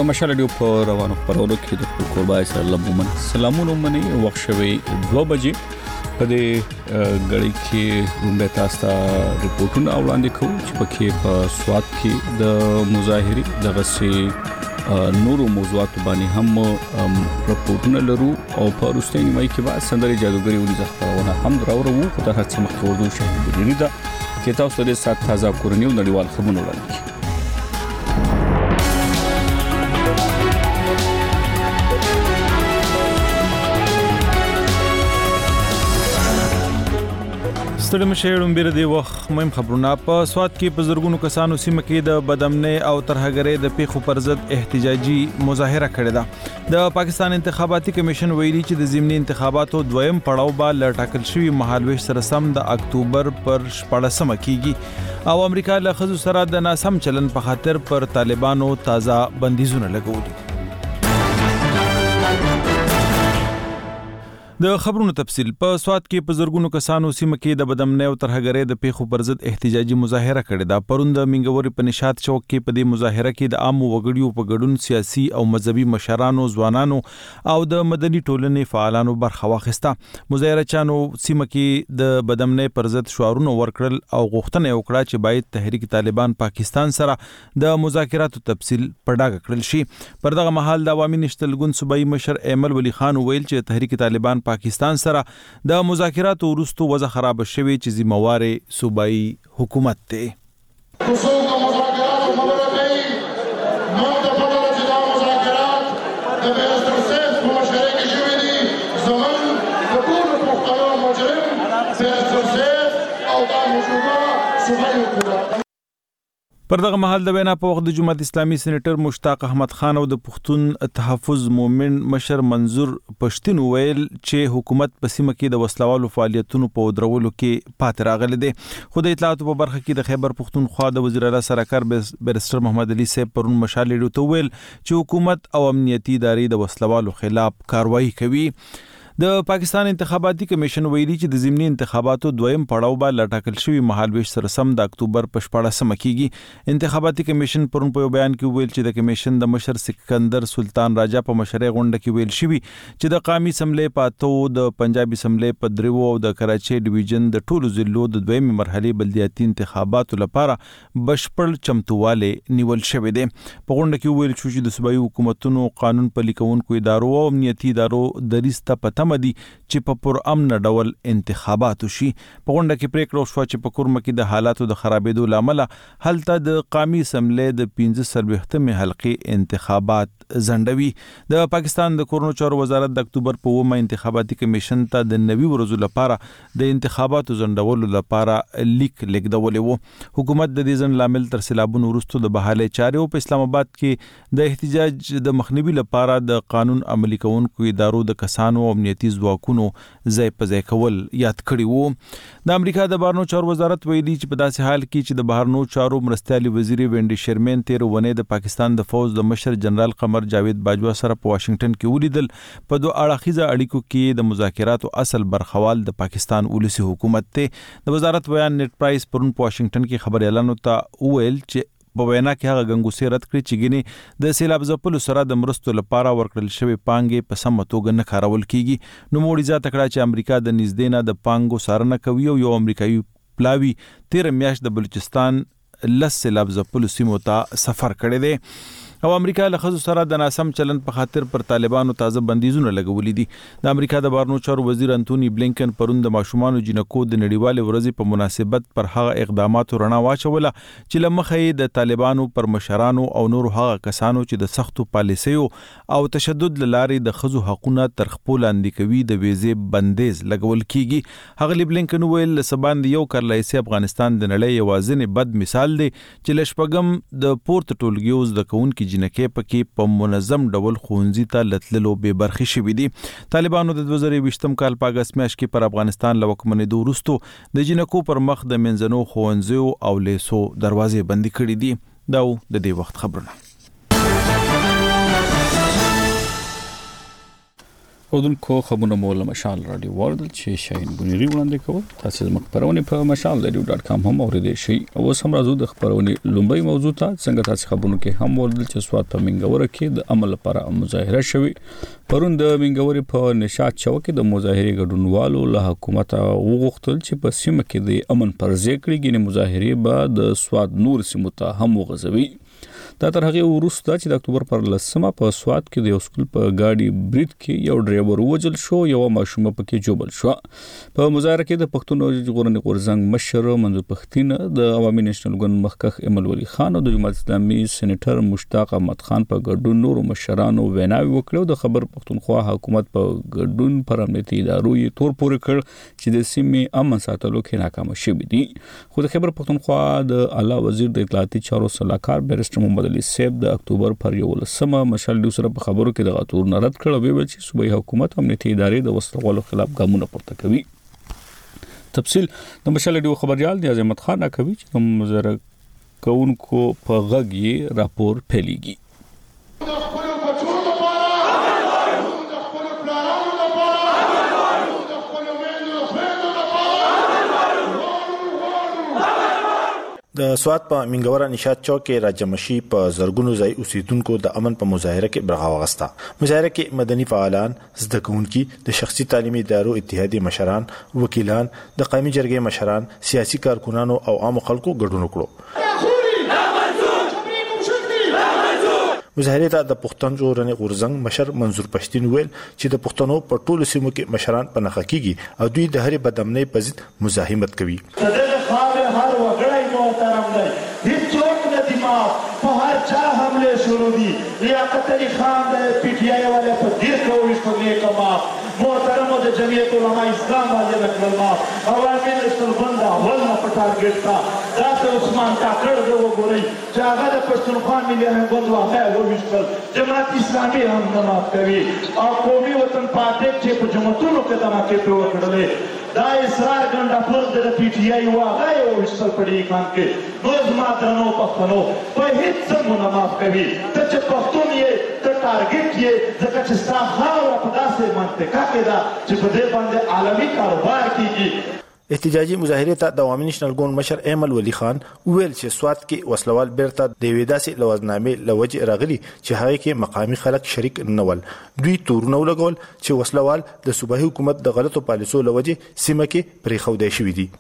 د مشال رادیو په روانو خبرونو کې د خپل قربای سره لمومن سلامونه مني وخت شوي 2 بجې په دې غړي کې موږ تاسو ته ریپورتونه وړاندې کوو چې پکې په سواد کې د مظاهري د غسي نورو موضوعات باندې هم ریپورتونه لرو او په روستي نیمه کې بعد سندري جادوګری ولې ځخپلونه هم دراوړو خو د هڅه مخ ورزو شهید دي دا چې تاسو د سات تازه کورنیو نړیوال خبرونه وړاندې ستړي مشهورم بیر دی وخت مهم خبرونه په سواد کې په زرګونو کسانو سیمه کې د بدامنۍ او ترهګرۍ د پیښو پر ضد احتجاجي مظاهره کړې ده د پاکستان انتخاباتي کمیشن ویلي چې د ضمني انتخاباتو دویم پړاو به لټاکل شوی مهالويش سره سم د اکتوبر پر 14 کېږي او امریکا له خزو سره د ناسم چلن په خاطر پر طالبانو تازه بندیزونه لګولي د خبرونو تفصیل په سواد کې په زرګونو کسانو سیمه کې د بدامنۍ او ترهګرۍ د پیښو پر ضد احتجاجي مظاهره کړې ده پروند منګوري په نشاط چوک کې په دې مظاهره کې د عام وګړیو په ګډون سیاسي او مذهبي مشرانو ځوانانو او د مدني ټولنې فعالانو برخه واخیسته مظاهره چانو سیمه کې د بدامنۍ پر ضد شعارونه ورکړل او غوښتنه وکړه چې باید تحریک طالبان پاکستان سره د مذاکراتو تفصیل په ډاګه کړل شي پر دغه مهال د عوامي نشتلګون صوبایي مشر ایمل ولی خان ویل چې تحریک طالبان پاکستان سره د مذاکراتو وروسته وضع خراب شوه چې ذمہوار صوبایي حکومت ته پر دغه مهال د وینا په وخت د جماعت اسلامي سېنیټر مشتاق احمد خان او د پښتون تحفظ مومن مشر منظور پښتون ویل چې حکومت په سیمه کې د وسلوالو فعالیتونو په درولو کې پاتې راغلی دی خو د اطلاعاتو په برخه کې د خیبر پښتونخوا د وزیر اعلی سرکار بیرسټر محمد علي صاحب پرون مشال ډیو ویل چې حکومت او امنیتي ادارې د وسلوالو خلاف کاروایی کوي د پاکستان انتخاباتي کمیشن ویلي چې د ضمني انتخاباتو دویم پړاو به لټاکل شوی مهالويش سره سم د اکتوبر په 14 کېږي انتخاباتي کمیشن پرون په بیان کې ویل چې د کمیشن د مشر سکندر سلطان راجا په مشرۍ غونډه کې ویل شوی چې د قومي اسمبلی پاتو د پنجاب اسمبلی په دریو او د کراچي ډیویژن د ټولو ضلعو د دویمه مرحله بلدیاتي انتخاباتو لپاره بشپړ چمتواله نیول شوی دی په غونډه کې ویل شو چې د صوبایي حکومتونو قانون پلي کوونکو ادارو او امنیتي ادارو د ریسته مدي چې په پر امن ډول انتخابات شي په غونډه کې پریکړه شو چې په کورم کې د حالاتو د خرابېدو لامل هلته د قومي اسمبلی د 15 حلقې انتخابات زندوي د پاکستان د کورونو چارو وزارت د اکتوبر په 9 انتخاباتي کمیشن ته د 90 ورځو لپاره د انتخاباتو زندولو لپاره لیک لیکدولې وو حکومت د دې ځن لامل تر سیلابونو وروسته د بحاله چارو په اسلام آباد کې د احتجاج د مخنیوي لپاره د قانون عملي کوونکو ادارو د کسانو او امنیتي ځواکونو ځای په ځای کول یاد کړی وو د امریکا د بهرنیو چارو وزارت ویلي چې په داسې حال کې چې د بهرنیو چارو مرستيالي وزیر وینډي شرمن 13 ونې د پاکستان د فوج د مشر جنرال قمر جاوید باجوا سره په واشنگټن کې ولیدل په دوه اړخیزه اړیکو کې د مذاکراتو اصل برخوال د پاکستان ولسی حکومت ته د وزارت بیان نت پرایس پرون په واشنگټن کې خبر اعلان ته ویل چې په وینا کې هغه غنګوسي رد کړی چې ګینه د سیلاب ځپلو سره د مرستو لپاره ورکړل شوی پانګې په سم توګه نه کارول کیږي نو موړي ځا تکړه چې امریکا د نږدې نه د پانګو سارنه کوي او یو امریکایي پلاوی 13 میاشت د بلوچستان لس سیلاب ځپلو سیمو ته سفر کړی دی او امریکا له خزو سره د ناسم چلن په خاطر پر طالبانو تازه بندیزونه لګولې دي د امریکا د بهرنیو چارو وزیر انټونی بلینکن پرون د ماشومان جنکو د نړیوال ورځې په مناسبت پر هغه اقداماتو رڼا واچوله چې لمخې د طالبانو پر مشرانو او نور هغه کسانو چې د سختو پالیسیو او تشدد لارې د خزو حقوقونه تر خپل اندې کوي د ویزې بندیز لګول کیږي هغه بلینکن ویل سباند یو کارلایسي افغانستان د نړۍ یوازینی بد مثال دی چې لشپګم د پورت ټولګیوز د کونکو جنکې پکې په منظم ډول خونځي ته لتللو به برخي شوې دي طالبانو د 2020م کال په اگست میاشت کې پر افغانستان لوکمنې وروسته د جنکو پر مخ د منځنو خونځو او لیسو دروازې بندي کړې دي دا د دې وخت خبرونه اودونکو خبرونه مول مشال رادیو ورلد چې شاین بنيري وړاندې کوي تاسو د خبرونه په mashalradio.com هم اوریدئ شئ او سم راځو د خبرونه لومړی موضوع ته څنګه تاسو خبرونه کې هم وردل چې سواد په منګوره کې د عمل لپاره مظاهره شوی پرون د منګوري په نشاط چوک کې د مظاهره ګډونوالو له حکومت وغوښتل چې په سیمه کې د امن پر ځای کړي ګنې مظاهره به د سواد نور سیمو ته هم وغځوي دا تر هغه وروسته چې د اکتوبر پر 10 په سواد کې د یو سکول په گاډي برید کې یو ډرایور وژل شو یو ماشوم پکې جوبل شو په مظاهره کې د پښتون ژغورنې غورځنګ مشر منظور پښتين د عوامي نېشنل ګوند مخکخ امل ولی خان او د جماعت اسلامي سېنیټر مشتاق احمد خان په ګډون نور مشرانو ویناوي وکړو د خبر پښتونخوا حکومت په ګډون پر امنیتي ادارو یې تور پورې کړ چې د سیمې امن ساتلو کې ناکام شوی دي خو د خبر پښتونخوا د اعلی وزیر د اطلاعاتي چارو صلاحکار بیرسټر محمد علي سیب د اکتوبر پر 11 مشال سره په خبرو کې د غاتور نرد کړ ویل چې صوبایي حکومت امنیتي ادارې د وسلوالو خلاف ګامونه پورته کوي تفصیل د مشال ډیو خبريال د احمد خان کوي چې کوم مزره کوونکو په غږی راپور پھیلیږي د سواد په منګوره نشاط چوک کې راجمشي په زرګونو ځای اوسیدونکو د امن په مظاهره کې برخه واغسته مظاهره کې مدني فعالان زده کوونکي د شخصي تعلیمي ادارو اتحادیې مشران وکیلان د قومي جرګې مشران سیاسي کارکونانو او عام خلکو ګډون وکړو مظاهره ته د پښتون ژغورنې غورځنګ مشر منظور پښتين ویل چې د پښتنو په ټولو سیمو کې مشران په نخښه کیږي او دوی د هرې بدامنۍ په ضد مزاحمت کوي हर वगड़ा ही मोहतरम नहीं ये चौक न दिमाग तो हर चाह हमले शुरू दी लियाकत अली खान दे पीटीआई वाले पर दिल को इसको लेकर माफ मोहतरम और जमीयत उलमा इस्लाम वाले रखल माफ अवामी नेशनल बंदा वल न पटा गिरता दास उस्मान का कर दो वो गोरई जागा द पश्तूनख्वा मिले हैं बंदवा है वो विश्वल जमात इस्लामी हम न माफ करी और कौमी वतन पार्टी के जमातों के धमाके पे वकड़ले دا اسرار ګنده پر د پی ټی آی واغای او وشتل پړی کان کې روز ماترنو پښتنو په هیڅ څنګه معاف کوي ته چې پښتون یې ته ټارګټ یې ځکه چې ستا خاوره په داسې منطقه کې ده چې په دې باندې عالمي کاروبار کیږي احتجاجي مظاهره ته د عوامي نېشنل ګوند مشر امل ولی خان ویل چې سواد کې وسلوال بیرته د وېداسي لوازنامې لوجه راغلي چې هغه کې مقامي خلک شریک نه ول دوی تورونه ولګول چې وسلوال د صوبایي حکومت د غلطو پالیسو لوجه سیمه کې پرې خو دی شوې دي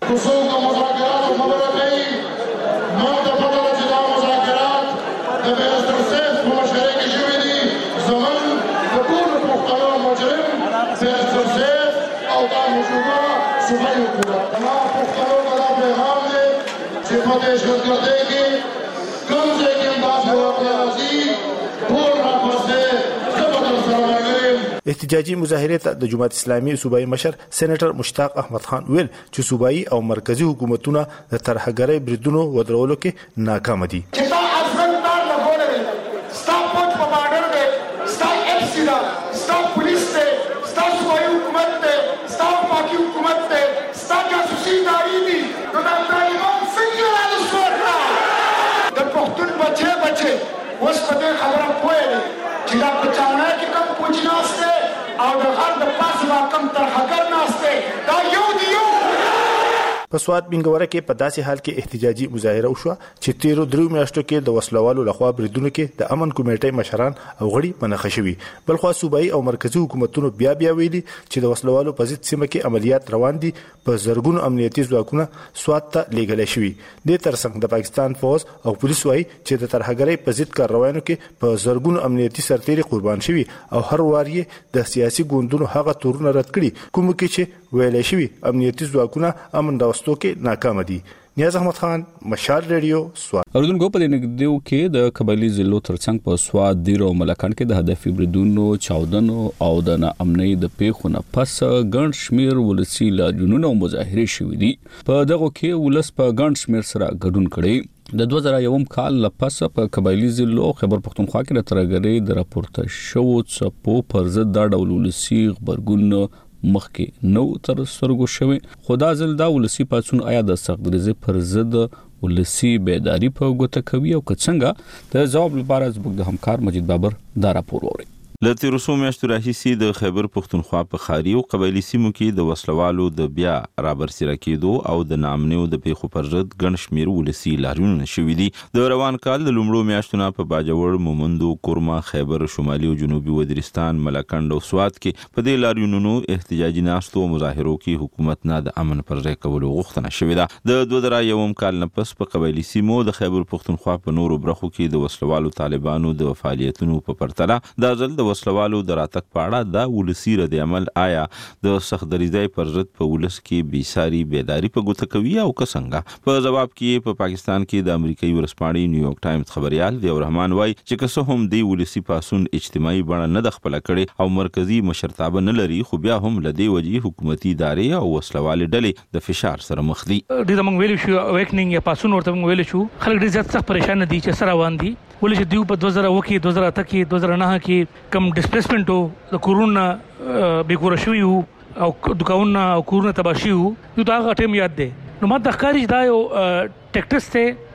احتجاجي مظاهره ته د جماعت اسلامي صوبایي مشر سېنیټر مشتاق احمد خان ویل چې صوبایي او مرکزی حکومتونه د ترهګرۍ بریدونو ودرولو کې ناکام دي اوس په دې خبره پوهېږي چې دا په چاڼه کې کوم کوچ ناست دی او د غر د پاسه به کوم ترهګر ناست دی دا یو دی یو په سواد منګوره کې په داسې حال کې احتجاجي مظاهره وشوه چې 13 میاشتو کې د وسلوالو لخوا بریدونو کې د امن کمیټې مشران او غړي منخه شوي بلخو صوبایي او مرکزی حکومتونو بیا ویلي چې د وسلوالو په ضد سیمه کې عملیات روان دي په زرګونو امنیتي ځواکونه سواد ته لیږل شوي د ترڅنګ د پاکستان فوج او پولیس وايي چې د ترهګرۍ په ضد کاروایانو کې په زرګونو امنیتي سرتیري قربان شوي او هر واری د سیاسي ګوندونو هغه تورونه رد کړي کوم کې چې ویلې شوي امنیتي ځواکونه امن راوستو کې ناکام دي نیاز احمد خان مشال ریډیو سواد اردوونکو په نګدیو کې د قبایلی ضلعو ترڅنګ په سواد دیر او ملکان کې د هدفي بریدونو چاودنو او د ناامنۍ د پیښو نه پس ګڼ شمیر ولسی لاجونو او مظاهره شوې دي په دغه کې ولس په ګڼ شمیر سره ګډون کړي د 2001 کال لپس په قبایلی ضلعو خبر پښتونخوا کې د ترګری د راپورته شو څپو پر ضد د ډول ولسی خبرګون مخکې نو تر سرګو شوی خدا زل دا ولسی پاتون آیا د سختګریزه پر ضد ولسی بیداری په غوته کوي او څنګه د جواب لپاره زموږ د همکار مجید بابر دا راپور وړي له تیرو څو میاشتو راهیسې د خیبر پښتونخوا په ښاري او قبایلي سیمو کې د وسلوالو د بیا رابرسېره کېدو او د ناامنیو د پیښو پر ضد ګڼ شمېر ولسي لاریونونه شوي دي. د روان کال د لومړو میاشتو نه په باجوړ، مومندو، کورما، خیبر شمالي او جنوبي وزیرستان، ملکنډ او سوات کې په دې لاریونونو احتجاجي ناستو او مظاهرو کې حکومت نه د امن پر ځای کولو غوښتنه شوې ده. د 2001 کال نه پس په قبایلي سیمو د خیبر پښتونخوا په نورو برخو کې د وسلوالو طالبانو د فعالیتونو په پرتله دا ځل د وسلوالو د راتګ په اړه دا ولسي رد عمل آیا د سخت دریځۍ پر ضد په ولس کې بیساري بیداری په ګوته کوي او که څنګه؟ په جواب کې په پاکستان کې د امریکایي ورځپاڼې نیویارک ټایمز خبريال ضیاء الرحمن وایي چې که څه هم دی ولسي پاسون اجتماعي بڼه نه د خپل کړي او مرکزی مشرتابه نه لري، خو بیا هم لدی وجې حکومتي ادارې او وسلوال ډلې د فشار سره مخ دي. د موږ ویل شو اویکنینګ یا پاسون ورته موږ ویل شو خلک ډېر زیات سخت پریشان دي چې سره روان دي. ولې چې دیو په 2000 کې 2008 کې 2009 کې کم ډیسپلیسمنت د کورونا به کور شوی او دکاونه او کورونا تباشي یو دا ټیم یاد دی. نو ما د ښکاری دا یو ټیکټس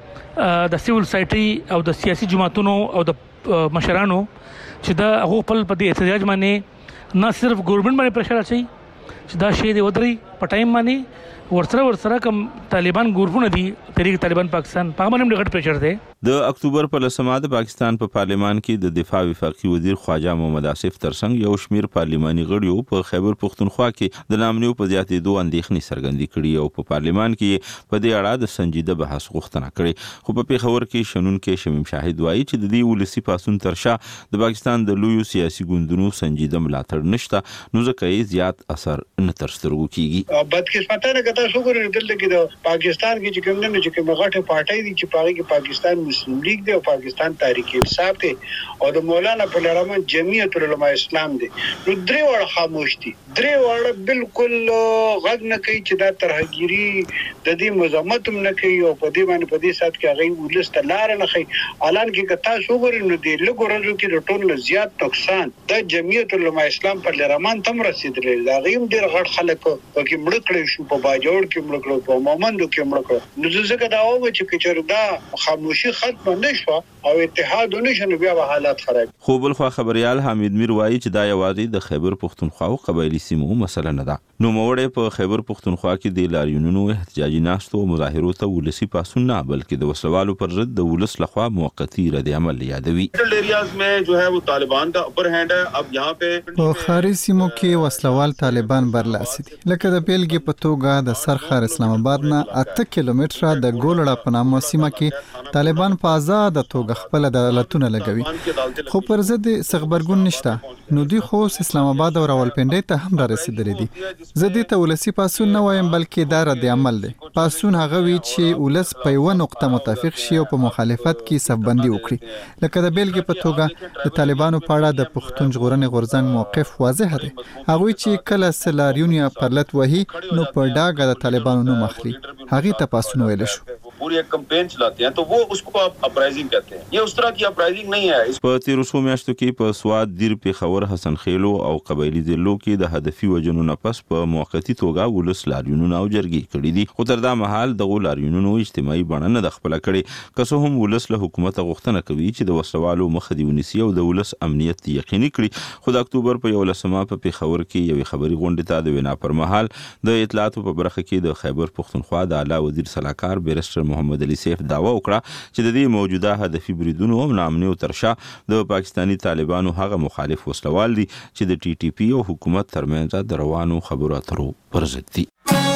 ته د سیول سایټي او د سیاسي جماعتونو او د مشرانو چې دا هغه په دې احتجاج باندې نه صرف ګورنمنت باندې پریشر اچي چې دا شی دی ودري په ټایم باندې ورسره کوم طالبان ګروپونه دي تحریک طالبان پاکستان په باندې ډېر پریشر دی. د اکتوبر په لسمه د پاکستان په پارلیمان کې د دفاع وفاقي وزیر خواجه محمد آصف ترڅنګ یو شمیر پارلیماني غړیو په خیبر پښتونخوا کې د نامنیو په زیاتېدو اندېښنې څرګندې کړې او په پارلیمان کې په دې اړه د سنجیده بحث غوښتنه کړې. خو په پیښور کې شنونکو شمیم شاهد وایي چې د دې ولسي پاسون ترشا د پاکستان د لویو سیاسي ګوندونو سنجیده ملاتړ نشته، نو ځکه یې زیات اثر نه تر سترګو کیږي. بدقسمتانه کته شو ګورې دلته کې د پاکستان کې چې کوم نه چې کوم غټه پارټي دي چې پاره کې پاکستان مسلم لیگ دی او پاکستان تحریک انصاف دی او د مولانا پلرمان جمعیت العلماء اسلام دی. نو درې وړ خاموش دي، درې وړ بالکل غږ نه کوي چې دا ترهګيري د دې مزاحمت نه کوي او په دې باندې په دې سات کې هغه ولست لار نه کوي. الان کې کتا شو ګورې نو دی لګورځو کې د ټول زیات نقصان د جمعیت العلماء اسلام پلرمان تم رسیدلی. دا غیم ډیر غټ خلک پکې مړ کړی شو، په باجوړ کې مړ کړو، په مومندو کې مړ کړو. نو ځکه دا و چې کچردا خاموشي ختم نه شو او اتحاد نشو بیا حالات خراب. خو بل خو خبريال حمید میر وایي چې دا یوازې د خیبر پښتونخوا او قبایلی سیمو مسله نه ده. نو موړې په خیبر پښتونخوا کې د لاریونونو احتجاجي ناستو مظاهرو ته ولسی پاسون نه بلکې د وسلوالو پر ضد د ولس لخوا موقتی رد عمل یادوي. ایریاز में जो है वो तालिबान का अपर हैंड है. अब यहाँ पे په خاري سیمو کې وسلوال طالبان برلاسي دي. لکه د بیلګې په توګه د سرخار اسلام آباد نه 8 کیلومتره د ګولړه په نامه سیمه کې طالبان په آزاد توګه خپل عدالتونه لګوي، خو پر ضد خبرګون نشته. نو دوی خو اسلام آباد او راولپنډي ته هم رسیدلي دي. زه دې ته ولسی پاسون نه وایم بلکې دا رد عمل دی. پاسون هغه وی چې ولس په یو نقطه متفق شي او په مخالفت کې صفبندي وکړي. لکه د بیلګې په توګه د طالبانو په اړه د پښتون ژغورنې غورځنګ موقف واضح دی. هغه چې کله سلاریون یا پرلت وهي نو په ډاګه د طالبانو نوم اخلي. هغه ته پاسون ویل شو. पूरी एक कैंपेन चलाते हैं तो वो उसको आप अपराइजिंग कहते हैं. ये उस तरह की अपराइजिंग नहीं है. په تیرو څو میاشتو کې په سواد، دیر، پیښور، حسن خیلو او قبایلی ضلعو کې د هدفي وجنو نه پس په موقتی توګه ولس لاریونونه او جرګې کړي دي. خو تر دا مهال دغه لاریونونو اجتماعي بڼه نه د خپل کړي. که څه هم ولس له حکومت غوښتنه کوي چې د وسلوالو مخه دی ونیسي او د ولس امنیت یقیني کړي. خو د اکتوبر په 11 په پیښور کې یوې خبري غونډې ته د وینا پر مهال د اطلاعاتو په برخه کې د خیبر پښتونخوا د اعلی وزیر صلاحکار بیرسټر محمد علي سیف دعوا وکړه چې د دې موجوده هدفي بریدونو او نامنیو ترشا د پاکستانی طالبانو هغه مخالف وسلوال دي چې د ټي ټي پی او حکومت ترمنځ د روانو خبرو اترو پر ضد دي.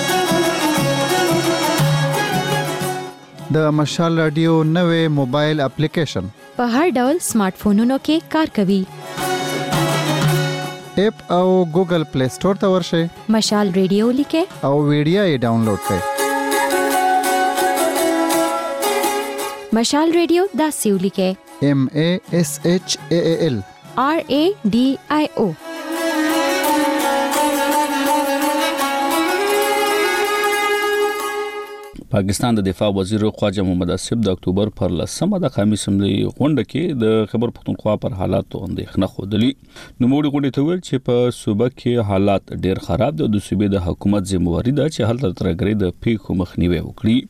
د مشال رادیو نوې موبایل اپلیکیشن په هر ډول سمارټ فونونو کې کار کوي. اپ او ګوګل پلی سٹور ته ورشئ، مشال رادیو لیکئ او ویډیو یې ډاونلوډ کړئ. مشال رادیو داسې ولیکئ MASHAAL RADIO. پاکستان د دفاع وزیر خواجه محمد آصف د اکتوبر پر 10 د قومي اسمبلی غونډه کې د خیبر پښتونخوا پر حالاتو اندېښنه خوده. نوموړي غونډې ته ویل چې په صوبه کې حالات ډېر خراب دي او د صوبې د حکومت ذمہواری ده چې هلته ترګری د پیښو مخنیوي وکړي.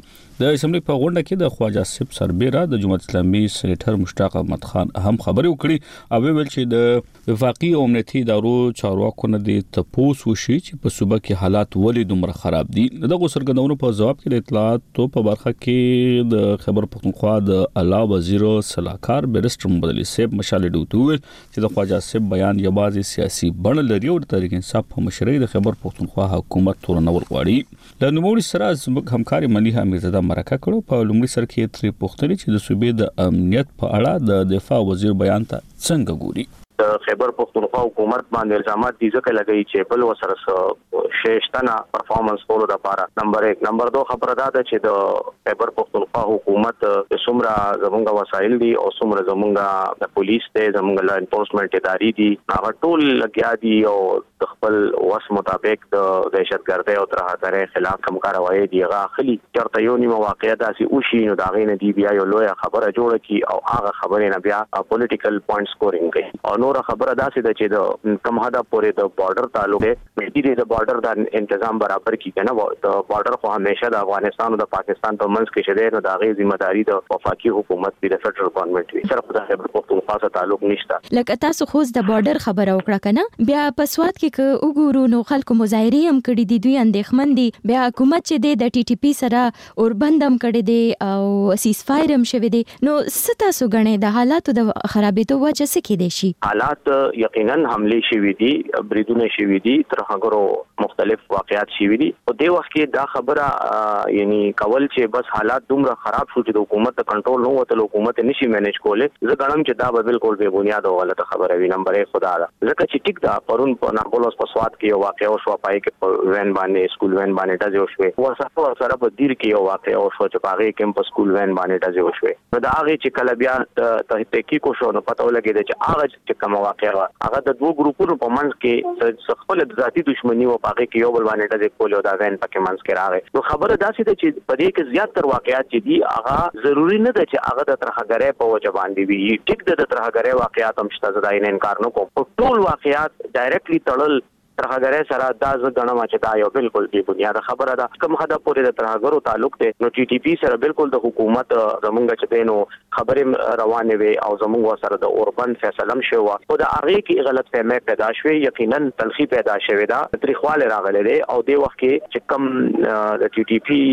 د اسمبلی په غونډه کې د خواجه صاحب سربېره د جمهوریت اسلامي سېنیټر مشتاق احمد خان هم خبرې وکړي او ویل چې د وفاقي او امنیتي ادارو چارواکو نه د تپوس وشي چې په صوبه کې حالات ولې دومره خراب دي. دغه سرګردونو په جواب کې د اطلاعاتو په برخه کې د خیبر پختونخوا د اعلی وزیر صلاحکار بیرسټر محمد علي صاحب مشال ډوټو ویل چې د خواجه صاحب بیان یوازې سیاسي بڼه لري او د تحریک انصاف په مشرۍ د خیبر پختونخوا حکومت تورنول غواړي. له نوموړي سره زموږ همکاري مليحه میرزاده مرکه کړو. په لومړي سر کې ترې پوښتنه چې د صوبې د امنیت په اړه د دفاع وزیر بیان ته څنګه ګوري. خیبر پختونخوا حکومت باندې الزامات دي ځکه لګي چې بل وسره شیشتنه پرفارمنس کولو لپاره نمبر 1 نمبر 2 خبره ده چې د خیبر پختونخوا حکومت څومره زمونږ وسایل دي او څومره زمونږ د پولیس ته زمونږ لا انفورسمنت ادارې دي هغه ټول لګیا دي او د خپل وس مطابق د دهشتګردۍ او ترهګرۍ خلاف کوم کاروایی دی هغه اخلي. چرته یو نیمه واقعیا داسې وشي نو دا غینه دی بیا یو لوی خبره جوړه کی او هغه خبره نه بیا پولیټیکل پوینټ سکورینګ کوي. او نور خبره داسې ده چې د کم حدا پورې د بارډر تعلق دی مې د بارډر د تنظیم برابر کی کنه د بارډر خو همیشه د افغانستان او د پاکستان په منځ کې شته نو دا غي ذمہ داری د وفاقي حکومت د فدرال ګورنمنت وی صرف د خیبر پختونخوا سره تعلق نشته. لکه تاسو خو د بارډر خبره وکړه کنه بیا په سواد کې وګورو نو خلکو مظاهره هم کړې دي دوی اندېښمن دي بیا حکومت چې د ټي ټي پی سره اور بندم کړي دي او سیز فایر هم شوی دي نو ستاسو غنې د حالاتو د خرابېدو وجه څه کې دي شي. حالات یقینا حمله شوی دي بریدونه شوی دي ترهګرو مختلف واقعات شوی دي او د وخت کې دا خبره یعنی کول چې بس حالات دومره خراب شو چې د حکومت کنټرول نه وته حکومت نشي مینیج کوله زه غواړم چې دا بالکل بے بنیاد او غلطه خبره وي. نمبر 1 خدا دا ځکه چې ټیک دا پرون په ناربولوس په سواد کې یو واقع او شو پای کې وین باندې سکول وین باندې ډزې وشوي او سره په دیر کې یو واقع او شو چې پاغه کې په سکول وین باندې ډزې وشوي نو دا هغه چې کله بیا ته تحقیق وشو نو پته ولګی چې هغه چې کوم واقع هغه د دوه ګروپونو په منځ کې خپل ذاتي دښمنی او پاغه کې یو بل باندې ډزې کول او دا وین پکې منځ کې راغی. نو خبره داسې ده چې په دې کې زیات تر واقعات چې دي هغه ضروری نه ده چې هغه د ترهګرۍ په وجه باندې وي. ټیک د ترهګرۍ واقعات هم شته زدا نه انکار نه کوم ټول واقعات ډایرکټلی تړل ترهګرۍ سره دا ځګنه ما چې دا یو بالکل بې بنیاد خبره ده. کوم حدا پورې د ترهګرو تعلق دی نو ټي ټي پی سره بالکل د حکومت زمونږ چې دینو خبرې روانې وي او زمونږ سره د اوربند فیصله شو او د هغه کې غلط فهمي پیدا شوه یقینا تلخی پیدا شوه دا تاریخواله راغله دي او د وخت کې چې کم د ټي ټي پی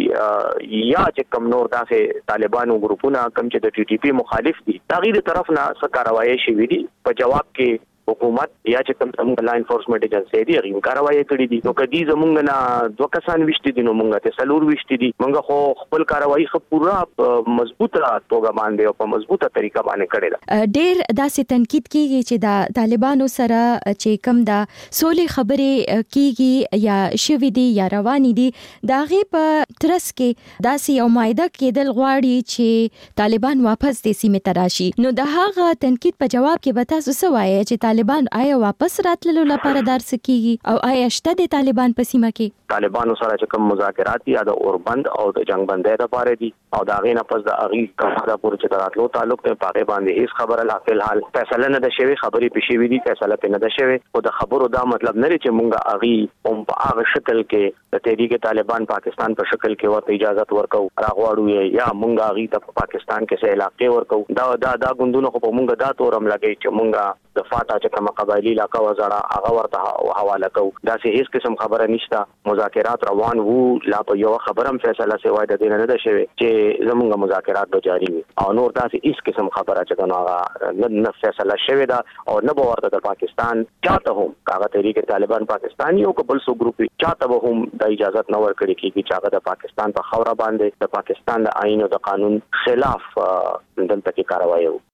یا چې کم نور داسې طالبانو ګروپونه کم چې د ټي ټي پی مخالف دي دا غیر طرف نه څه کاروایی شوې دي په جواب کې حکومت یا چې کوم زموږ لا انفورسمنت ایجنسی دی هغه کاروایی کړې دي نو کدي زموږ نه دوه کسان وشتي دي نو موږ ته سلور وشتي دي موږ خو خپل کاروایی خو پورا مضبوطه توګه باندې او په مضبوطه طریقه باندې کړې ده. ډېر داسې تنقید کیږي چې د طالبانو سره چې کوم د سولې خبرې کیږي یا شوي دي یا رواني دي دا غي په ترس کې داسې یو مایده کېدل غواړي چې طالبان واپس د سیمې تراشي نو د هغه تنقید په جواب کې به تاسو څه وایي چې طالبان آیا واپس راتللو لپاره درس کیږي او آیا شته د طالبان په سیمه کې طالبانو سره چې کوم مذاکرات دي د اوربند او د جنگ بندۍ لپاره دي او دا غي نه پس د اغي کړه پورې چې راتلو تعلق ته پاګې باندې هیڅ خبره لا فلحال فیصله نه ده شوی خبرې پېښې وي دي فیصله په نه ده شوی او د خبرو دا مطلب نه لري چې مونږه اغي هم په هغه شکل کې د تحریک طالبان پاکستان په شکل کې ورته اجازه ورکو راغواړو یا مونږه اغي ته پاکستان کې سه علاقې ورکو دا غوندونه خو مونږه دا تورم لګي چې مونږه د فاټا چې کومه قبایلی علاقه وزړه هغه ورته حواله کو دا سه هیڅ قسم خبره نشته مذاکرات روان وو لا په یو خبرم فیصله سوای د دین نه ده شوی چې زمونږ مذاکرات به جاری وي او نور تاسو هیڅ قسم خبره چې هغه نه فیصله شوی دا او نه به ورته د پاکستان چاته هم هغه تحریک طالبان پاکستاني او قبل سو ګروپ چاته به هم د اجازه نه ورکړي کیږي چې هغه د پاکستان په خوره باندې د پاکستان د آئین او د قانون خلاف دلته کې کاروایی وو.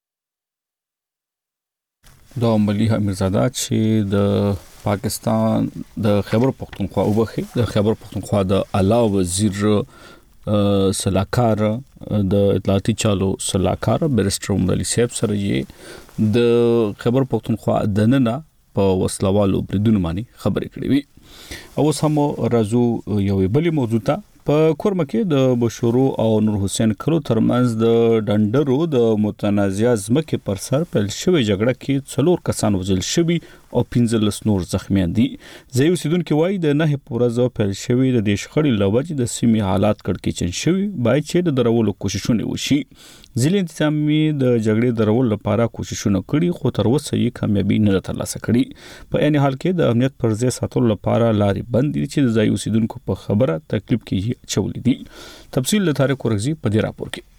دا مليحه میرزاده چې د پاکستان د خیبر پختونخوا وبخي د خیبر پختونخوا د اعلی وزیر صلاحکار د اطلاعاتي چالو صلاحکار بیرسټر محمد علي صاحب سره یې د خیبر پختونخوا د ننه په وسلوالو بریدونو باندې خبرې کړې وي او سمو راځو یو بلی موضوع ته په کورمه کې د بشورو او نور حسین کلو ترمنځ د ډنډرو د متنازعه ځمکې پر سر پیل شوې جګړه کې 4 کسان وژل شوي او 15 نور زخمیان دي. ځای اوسیدونکو وایي د نه پورزه پیل شوی د شخړې لوجې د سیمې حالات کړکېچن شوی باید چې د درولو کوششونه وشي. ځینې انتظامیه د جګړې درولو لپاره کوششونه کړي خو تر اوسه یې کامیابی نه ترلاسه کړي. په عین حال کې د امنیت پر ځای ساتلو لپاره لارې بند دي چې د ځای اوسیدونکو په خبره تکلیف کې چولې دي. تفصیل د طارق ورغزي په دې راپور کې.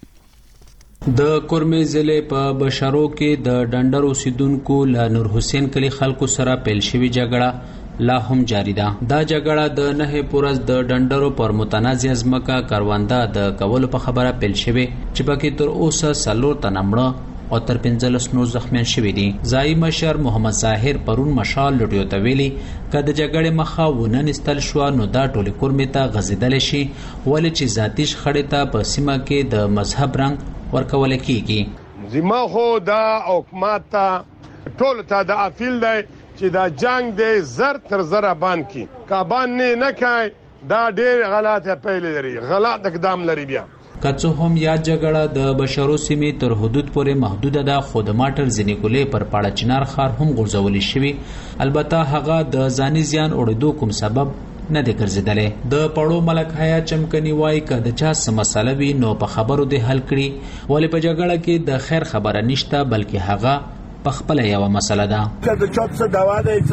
د کورمې ضلع په بشارو کې د ډنډر اوسیدونکو له نور حسین کلی خلکو سره پیل شوی جګړه لا هم جاری ده. دا جګړه د نه پورز د ډنډرو پر متنازع ځمکه کاروانده د کولو په خبره پیل شوی چې پکې تر اوسه 4 تنه مړه او تر 15 نور زخمیان شوي دي. ځای مشر محمد ظاهر پرون مشال لټیو ته ویلي که د جګړې مخه ونه نیستل شو نو دا ټولې کورمې ته غځېدلی شي ولې چې ذاتي شخړې ته په سیمه کې د مذهب رنګ ورکول کیږي. زما خو دا حکومت ته ټول ته د اپیل دی چې دا جنگ دی زر تر زر بان کی کابان نه کوي دا ډېر غلطه پیل لري غلط اقدام لري. بیا که څه هم یا جګړه د بشرو سیمې تر حدود پورې محدوده ده خو د ماټر ځینې کولې پر پاړه چنار ښار هم غورځولی شوي. البته هغه د ځاني زیان اړېدو کوم سبب نه دی ګرځېدلی. د پړو ملک حیا چمکني وایي که د چا څه مسله وي نو په خبرو دې حل کړي ولې په جګړه کې د خیر خبره نشته بلکې هغه په خپل یو مسله ده. که د چا څه دوا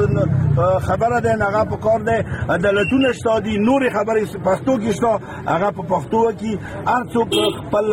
ده خبره ده هغه په کار ده عدالتونه شته دي نور خبرې پښتو کې شته هغه په پښتو کې هر څوک خپل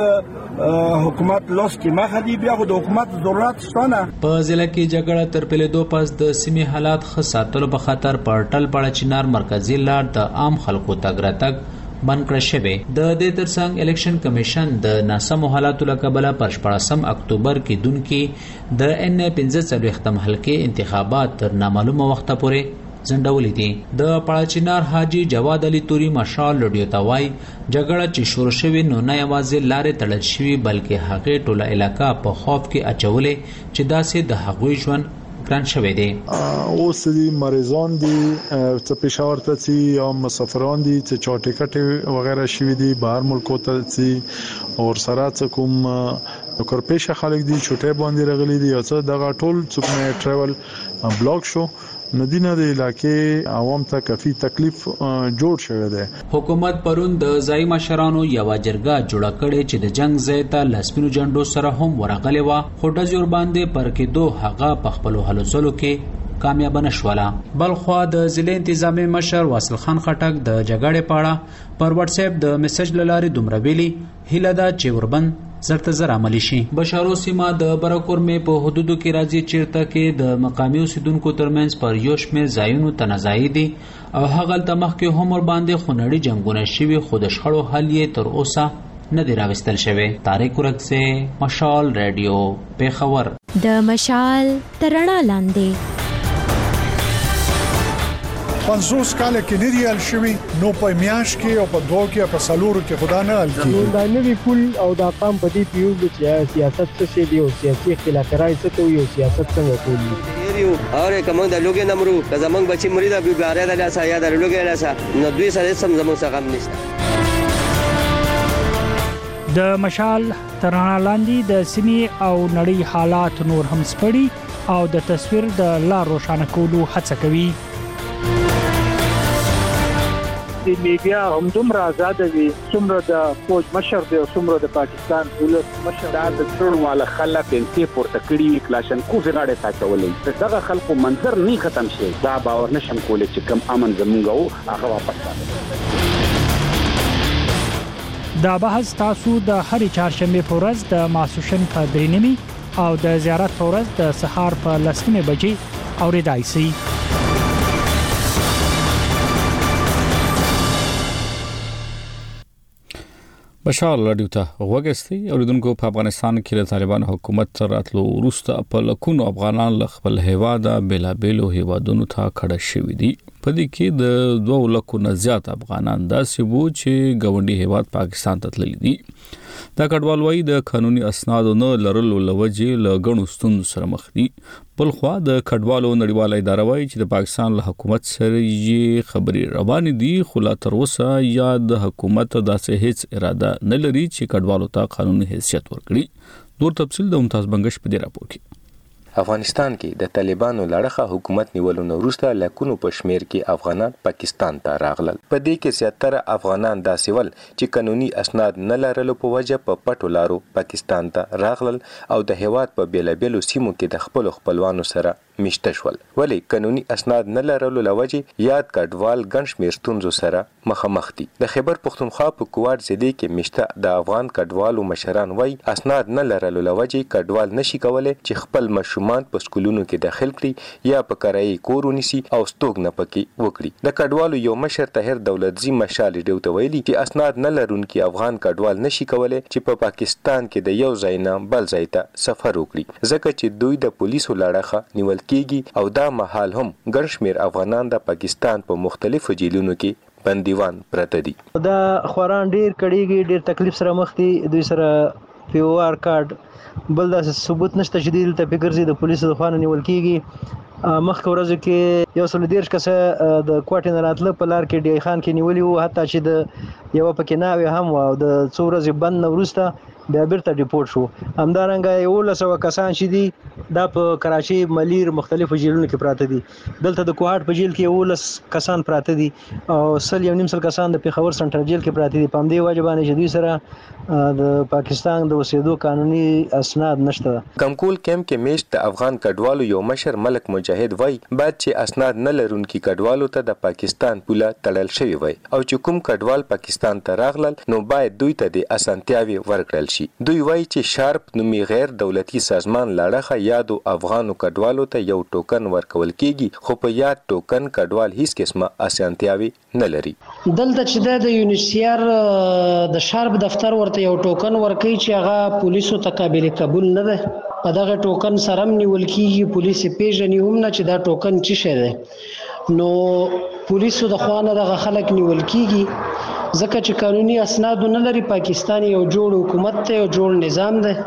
حکومت لاس کې مخه دی بیا د حکومت ضرورت شته نه. په ضلع کې جګړه تر پیلېدو پس د سیمې حالات ښه ساتلو په خاطر پړټل پړه چنار مرکزی لار د عام خلکو تګ راتګ بند کړی شوی. د دې ترڅنګ الیکشن کمیشن د ناسمو حالاتو له کبله پر 14 اکتوبر کې دونکو د ان 45 حلقې انتخابات تر نامعلومه وخته پورې ځنډولې دي. د پړاچینار حاجی جواد علي توري مشال لډیو ته وای جګړه چې شروع شوه نو نه یوازې لارې تړل شوی بلکې هغه ټوله علاقہ په خوف کې اچولې چې داسې د هغوی ژوند ګران شوی دی. اوس دي مریضان دي څه پېښور ته چې یا مسافران دي چې چا ټیکټ وغیرہ شوی دي بهر ملکو ته چې اور سره څه کوم کورپېشه خلک دي چټه باندې رغلي دي یا څه دغه ټول څوک ټریول بلاک شو ندینه د علاقې عوام ته کافي تکلیف جوړ شوی دی. حکومت پرون د ځای مشرانو یو جرګه جوړه کړې چې د جنگ ځای ته لسپینو جنډو سره هم ورغلې و خو د زور باندې پر کې دوه هغه په خپل هلو ځلو کې کامیاب نشوله. بلخوا د ضلع انتظامی مشر واصل خان خټک د جګړې پاړه پر واتس اپ د میسج لارې دومره ویلي هیله ده چې وربند زرته زر عملی شي. بشارو سیمه د برکور مې په حدودو کې راځي چیرته کې د مقامی اوسیدونکو ترمنځ پر یو شمېر ځایونو تنازعي دي او هغه د مخکې هم ور باندې خونړي جنگونه شوي خو د شخړو حل یې تر اوسه نه دی راوستل شوی. طارق ورغزي مشال رادیو پیښور. د مشال ترڼا لاندې 50 کال کې نه دی ال شوی نو په میاش کې او په دوه کې په سالورو کې خدا نه ال کی دا نوی پول او دا قام په دې پیو چې سیاست څه دی او سیاسي اختلافات څه ته یو سیاست څنګه کوي یو اور کوم د لوګي نمرو زمنګ بچی مرید ابو غاره د لاسه یا د لوګي لاسه نو دوی سره سم زموږ څخه غم نشته. د مشال ترڼا لاندې د سیمې او نړۍ حالات نور هم سپړي او د تصویر د لار روښانه کولو هڅه کوي. د میډیا هم دومره آزاد دي څومره د فوج مشر دی او څومره د پاکستان ولس مشر دا د ټول والا خلک انتي پورته کړی کلاشن کو زغاړه تاچولې دغه خلکو منظر نه ختم شي دا باور نشم کولای چې کم امن زمونږ هغه واپس راځي. دا بحث تاسو د هرې چهارشنبه په ورځ د ماسوشن په 3:30 او د زیارت په ورځ د سهار په 10:00 بجې اوریدای شئ. بشار رادیو ته وګورئ اوریدونکو په افغانستان کې د طالبان حکومت تر راتلو وروسته په لکونو افغانان له خپل هیواد بېلابېلو هیوادونو ته کډه شوي دي. په دې کې د 2 لکو نه زیات افغانان داسې وو چې ګاونډي هیواد پاکستان ته تللي دي. دا کډوال وايي د قانوني اسنادو نه لرلو لوجې له غنو ستونزو سره مخ دي. بلخوا د کډوالو نړیواله اداره وايي چې د پاکستان له حکومت سره یې خبرې روانې دي خو لا تر اوسه یا د حکومت داسې هیڅ اراده نه لري چې کډوالو ته قانوني حیثیت ورکړي. نور تفصیل د ممتاز بنگش په دې راپور کې. افغانستان کې د طالبانو لړخه حکومت نیولو وروسته لکونو په شمیر کې افغانان پاکستان ته راغلل. په دې کې زیاتره افغانان داسې ول چې قانوني اسناد نه لرلو په وجه په پټو لارو پاکستان ته راغلل او د هیواد په بیلابیلو سیمو کې د خپلوانو سره میشته شول. ولی قانوني اسناد نه لرلو لوجه یاد کډوال ګڼ شمیر ستونزو سره مخامخ دي. د خیبر پښتونخوا په کوټ ضلع کې میشته د افغان کډوالو مشران وای اسناد نه لرلو لوجه کډوال نشي کولای چې خپل مشرومان په سکولونو کې داخل کړي یا په کرایي کور ونیسي او ستوګ نه پکې وکړي. د کډوالو یو مشر طاهر دولتزی مشال ډیو ته ویلي چې اسناد نه لرونکي افغان کډوال نشي کولای چې په پاکستان کې د یو ځای نه بل ځای ته سفر وکړي ځکه چې دوی د پولیسو لړخه نیول کیږي او دا مهال هم ګڼ شمیر افغانان د پاکستان په مختلفو جیلونو کې بندیوان پراته دي. دا خوران ډیر کړيږي، ډیر تکلیف سره مخ دي. دوی سره پی او آر کارت بل دا ثبوت نشته چې دلته فکرزي د پولیسو د خوانه نیول کیږي. مخکې ورځو کې یو سل دیرش کسه د کوټې نه راتله په لار کې ډی خان کې نیولي وو، حتی چې د یو پکې ناوې هم و او د څو ورځې بند نه وروسته بیا بیرته ډیپورټ شو. همدارنګه 1100 کسان چې دي دا په کراچي، ملیر، مختلفو جیلونو کې پراته دي. دلته د کوهاټ په جیل کې 11 کسان پراته دي او 100 کسان د پیښور سنټرل جیل کې پراته دي. په همدې وجه باندې چې دوی سره د پاکستان د اوسېدو قانوني اسناد نشته. کمکول کیمپ کې میشت د افغان کډوالو یو مشر ملک مجاهد وای بعد چې اسناد نه لرونکي کډوالو ته د پاکستان پوله تړل شوی وای او چې کوم کډوال پاکستان ته راغلل نو باید دوی ته د اسانتیاوي ورکړل شي. دوی وای چې شارپ نومي غیر دولتي سازمان لړخه یادو افغانو کډوالو ته یو ټوکن ورکول کیږي، خو په یاد ټوکن کډوال هیڅ قسمه اسانتیاوي نه لري. دلته چې د یونیسیار د شارپ دفتر ورته یو ټوکن ورکوي چې هغه پولیسو ته قابل قبول نه ده. په دغه ټوکن سره نیول کیږي، پولیس پیژني هم نه چې دا ټوکن څه شی دی. نو پولیسو د خوانه دغه خلک نیول کیږي ځکه چې قانوني اسناد نه لري. پاکستان یو جوړ حکومت ته یو جوړ نظام دی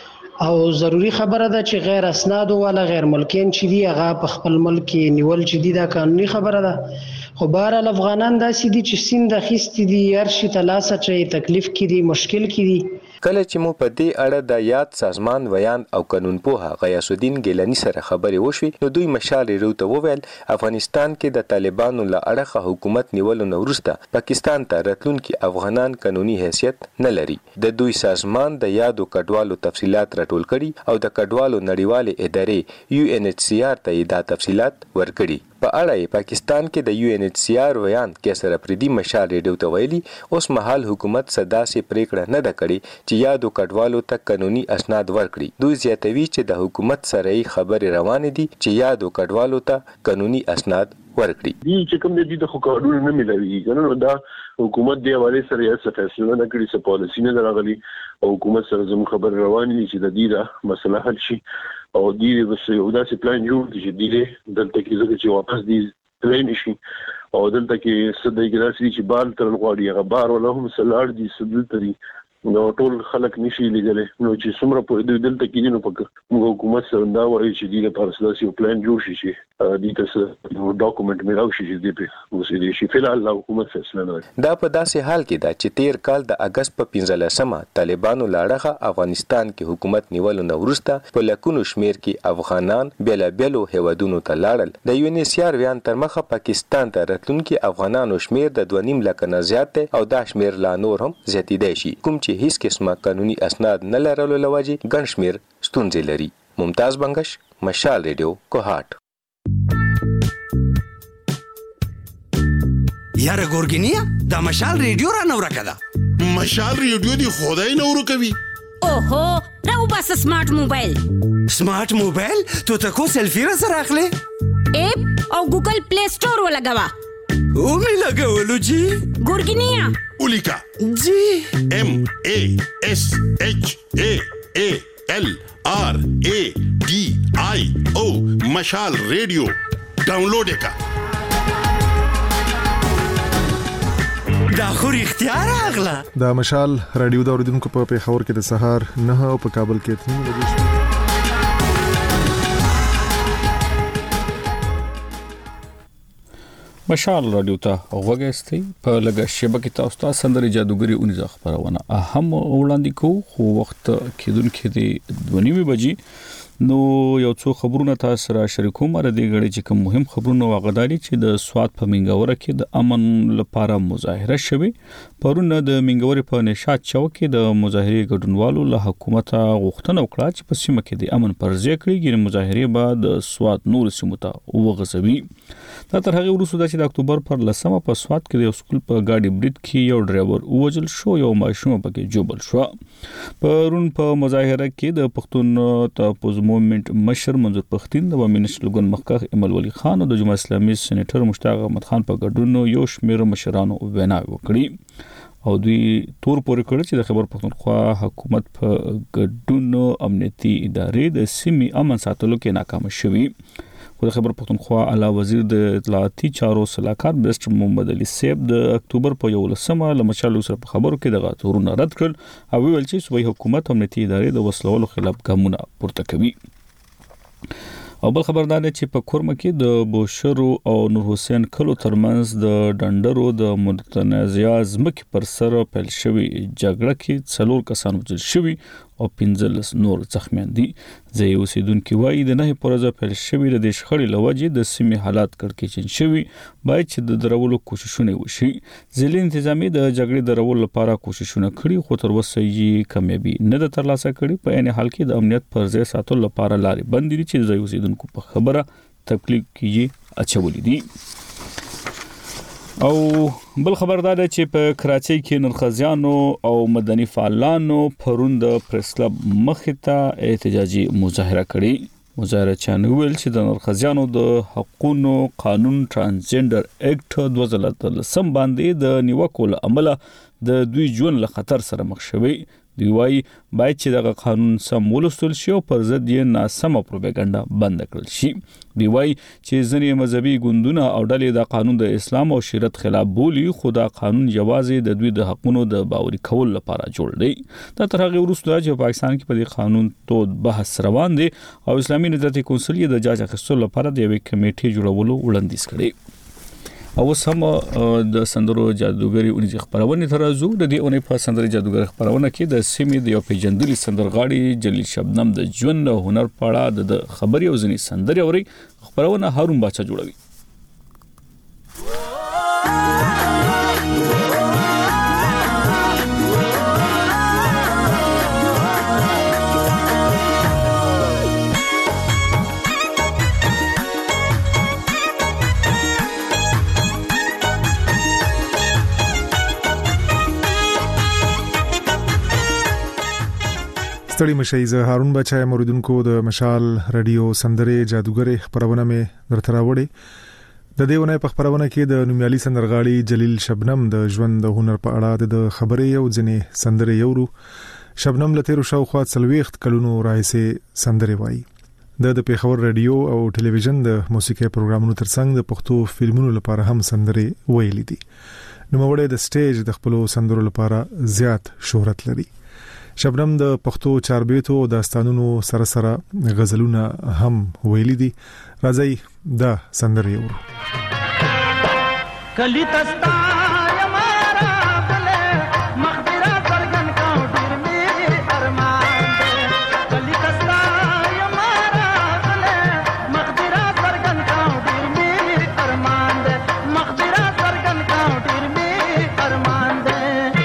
او ضروری خبره ده چې غیر اسناد ولا غیر ملکین چې دی هغه په خپل ملک نیول چې دی دا قانوني خبره ده. خو بهرحال افغانان داسې دي چې سین د خېستې دي، هر شي ته لاسه چې تکلیف کې دي، مشکل کې دي. کله چې مو په دې اړه د یاد سازمان ویان او قانون پوها غیاث الدین ګیلانی سره خبرې وشوې نو دوی مشال ریوته وویل افغانستان کې د طالبانو له اړخه حکومت نیولو وروسته پاکستان ته راتلونکي افغانان قانوني حیثیت نه لري. د دوی سازمان د یادو کډوالو تفصيلات راټول کړي او د کډوالو نړیوالې ادارې UNHCR ته دا تفصيلات ورکړي. په اړه پاکستان کې د UNHCR ویان کیسر افریدي مشال ریډیو ته ویلي اوس مهال حکومت صدا سي پریکړه نه ده کړې چې یادو کډوالو ته قانوني اسناد ورکړي. دوی زیاتوي چې د حکومت سره خبرې روانې دي چې یادو کډوالو ته قانوني اسناد ورکړي. دي چې کوم دي د قانون نه ملوي کنه دا حکومت دی حواله سره یې څه فیصله نه کړی، څه پالیسی نه راغلي او حکومت سره زموږ خبر روانې دي چې د دې مسله حل شي او دې بس یو داسې پلان جوړ کړي چې دې دلته کې ځکه چې واپس دې پلان شي او دلته کې صدې کې داسې چې بار تر غواړي هغه بار ولا هم سلاړ دي سدل تري نو ټول خلک نشي لیدلې نو چې څومره په دلته کې نو په موږ حکومت سره دا وایي چې دې لپاره سلاسي پلان جوړ شي چې دې تاسو یو ډاکومنت مې راوشي چې دې په وسیله شي فعلا حکومت فیصله نه دا په داسې حال کې دا چې 13 کال د اگست په 15مه طالبانو لاړه افغانستان کې حکومت نیولو نه وروسته په لکونو شمیر کې افغانان بیلابیلو هیوادونو ته لاړل. د UNHCR ویان تر مخه پاکستان ته راتلونکي افغانانو شمیر د 2.5 لک نه زیات دی او دا شمیر لا نور هم زیاتیدای شي کوم چې هیڅ قسمه قانوني اسناد نه لرلو لوجه ګڼ شمیر ستونزې لري. ممتاز بنگش، مشال ریډیو، کوهاټ. یاره ګورګینیا دا مشال ریډیو را نو راکړه. مشال ریډیو دی خدای نو ورکوي. اوهو راو بس سمارټ موبایل. سمارټ موبایل تو تکو سیلفی را سره اخلي اپ او ګوګل پلی سٹور ولګوا. او می لګولو جی ګورګینیا اولیکا جی MASHALRADIO مشال ریډیو ډاونلوډ کا. دا خو اختیار اغلا دا مشال رادیو دا اوریدونکو په پیښور کې د سهار 9 او په کابل کې 3 بجې. مشال رادیو ته وګورئ په لګه شبکې تاسو ته سندري جادوګری اونځ خبرونه هم وړاندې کو خو وخت کېدونکې دی 2:30 بجې نو یو څو خبرونه تاسو را شریکوم را دي غړي چې کوم مهم خبرونه واغداري چې د سواد په منګوره کې د امن لپاره مظاهره شوه پرون د منګوري په نشاط چوک کې د مظاهره ګډونوالو له حکومت غوښتنه وکړه چې په سیمه کې د امن پر ځای کړي مظاهره به د سواد نور سیمو ته وغځوي دا تر هغه وروسته چې د اکتوبر پر 10 په سواد کې د سکول په گاډي برید کې یو ډرایور وژل شو یو ماشوم پکې جوبل شو پرون په مظاهره کې د پښتون تپوز موومېنټ مشر منظور پښتين د ومنشل ګون مخکخ امل ولی خان او د جمهوریت اسلامي سېنیټر مشتاق احمد خان په ګډون یو شمېر مشرانو وینا وکړي او دوی تور پورې کړ چې د خبر پښتونخوا حکومت په ګډون امنیتي ادارې د سیمې امن ساتلو کې ناکام شوی خو د خبر پښتونخوا اعلی وزیر د اطلاعاتي چارو صلاحکار بیرسټر محمد علي سیب د اکتوبر په 11مه لمچالو سره په خبرو کې دغه تورونه رد کړل او ویل چې صوبایي حکومت امنیتي ادارې د وسلوالو خلاف ګامونه پورته کوي او بل خبردار دی چې په کورمه کې د بوشرو او نور حسین کلو ترمنځ د ډندرو د متنازعه ځمکې پر سر پیل شوی جګړه کې 4 کسان وژل شوي او 15 نور زخمیان دي ځای اوسیدونکو وایي د نه پرځه پیل شوی د شخړې لوجې د سیمې حالات کړکېچن شوی باید چې د درولو کوششونه وشي ځلې انتظامی د جګړې درولو لپاره کوششونه کړي خو تر اوسه یې کامیابی نه ده ترلاسه کړې په عین حال کې د امنیت پر ځای ساتلو لپاره لارې بندې دي چې ځای اوسیدونکو په خبره تکلیف کیږي اچولې دي او بل خبردار چې په کراچۍ کې نرخزیانو او مدني فعالانو پرون د پریس کلب مخې ته احتجاجي مظاهره کړې مظاهره چانه ویل چې د نرخزیانو د حقوقو قانون ترانسجندر اکټ 2013 باندې د نیوکو له امله د دوی ژوند له خطر سره مخ شوی دی وايي باید چې دغه قانون سم ولوستل شي او پر ضد یې ناسمه پروپاګاندا بند کړل شي دی وايي چې ځینې مذهبي ګوندونه او ډلې د قانون د اسلام او شریعت خلاف بولي خو دا قانون یوازې د دوی د حقوقو د باوري کول لپاره جوړ دی دا تر هغه وروسته چې پاکستان کې په دې قانون تود بحث روان دی او اسلامي نظارتي کونسل یې د جاج اخیستلو لپاره د یوې کمیټې جوړولو وړاندیز کړی او سم د سندرو جادوګری اونې خبرونه تر ازو د دې اونې په سندرو جادوګری خبرونه کې د سیمې د یو پیجندلي سندرغاړي جلیل شبنم د ژوند هنر پاړه د خبري او ځنی سندري اوري خبرونه هارون باچا جوړوي ستړي مشي زه هارون بچای موریدونکو د مشال رادیو سندره جادوګری خبرونه مې درته راوړې د دیونه په خبرونه کې د نومیالي سندرغاړي جلیل شبنم د ژوند هنر په اړه د خبرې یو ځنې سندره یورو شبنم لته رو شاوخوا 30 کلونو راځي سندره وایي د پیښور رادیو او ټلویزیون د موسیقي پروګرامونو ترڅنګ د پښتو فلمونو لپاره هم سندره ویلې دي نو موږ د سټیج د خپل سندرو لپاره زیات شهرت لري شبنم د پښتو چاربیتو داستانونو سره سره غزلونه هم ویلي دي راځي دا سندره یو کلی تستا یمارا بله مخبره سرګن کا ډیر می ارمان ده کلی تستا یمارا بله مخبره سرګن کا ډیر می ارمان ده مخبره سرګن کا ډیر می ارمان ده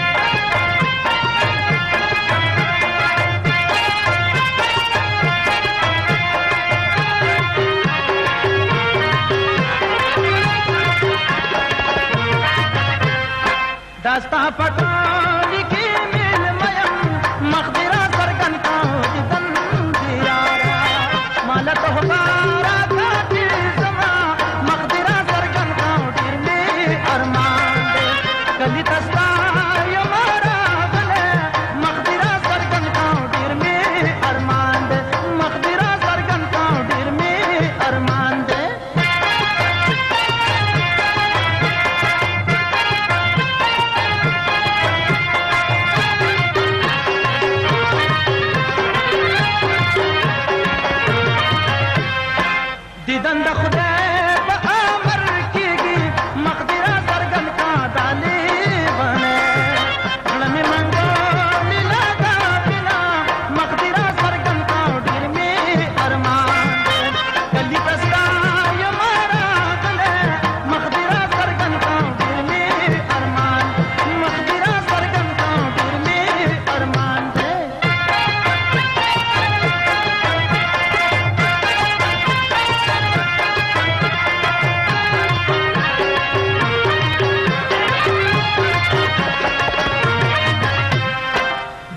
داستا پټالی کې مل میم مخبره سرګن کا دن دیارا مالت هوارا کاټي زما مخبره سرګن کا ډیر می ارمان دې کلی تستا یمارا بله مخبره سرګن کا ډیر می ارمان دې مخبره سرګن کا ډیر می ارمان دې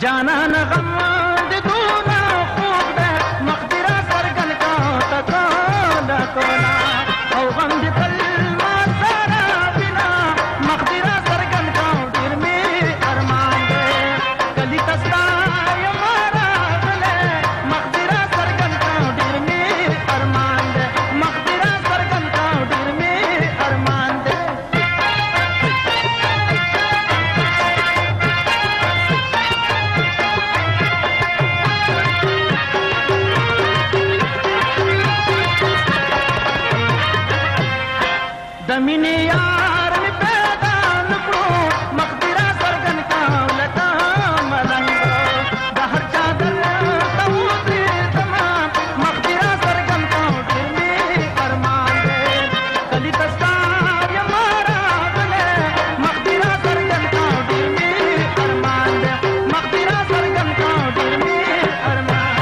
جانان غم دونه خوب ده مقدره سرګن کا تکانا کولا او غم دې تل ما سره بنا مقدره سرګن کا ډیر می ارمان ده کلی تستا یمارا غله مقدره سرګن کا ډیر می ارمان ده مقدره سرګن کا ډیر می ارمان ده دمینه یار می پیدا نکړو مقدره سرګن کا لتا ملنګ د هر چا دل ته وځي تمام مقدره سرګن کا ډیر می ارمان ده کلی تستا یمارا غله مقدره سرګن کا ډیر می ارمان ده مقدره سرګن کا ډیر می ارمان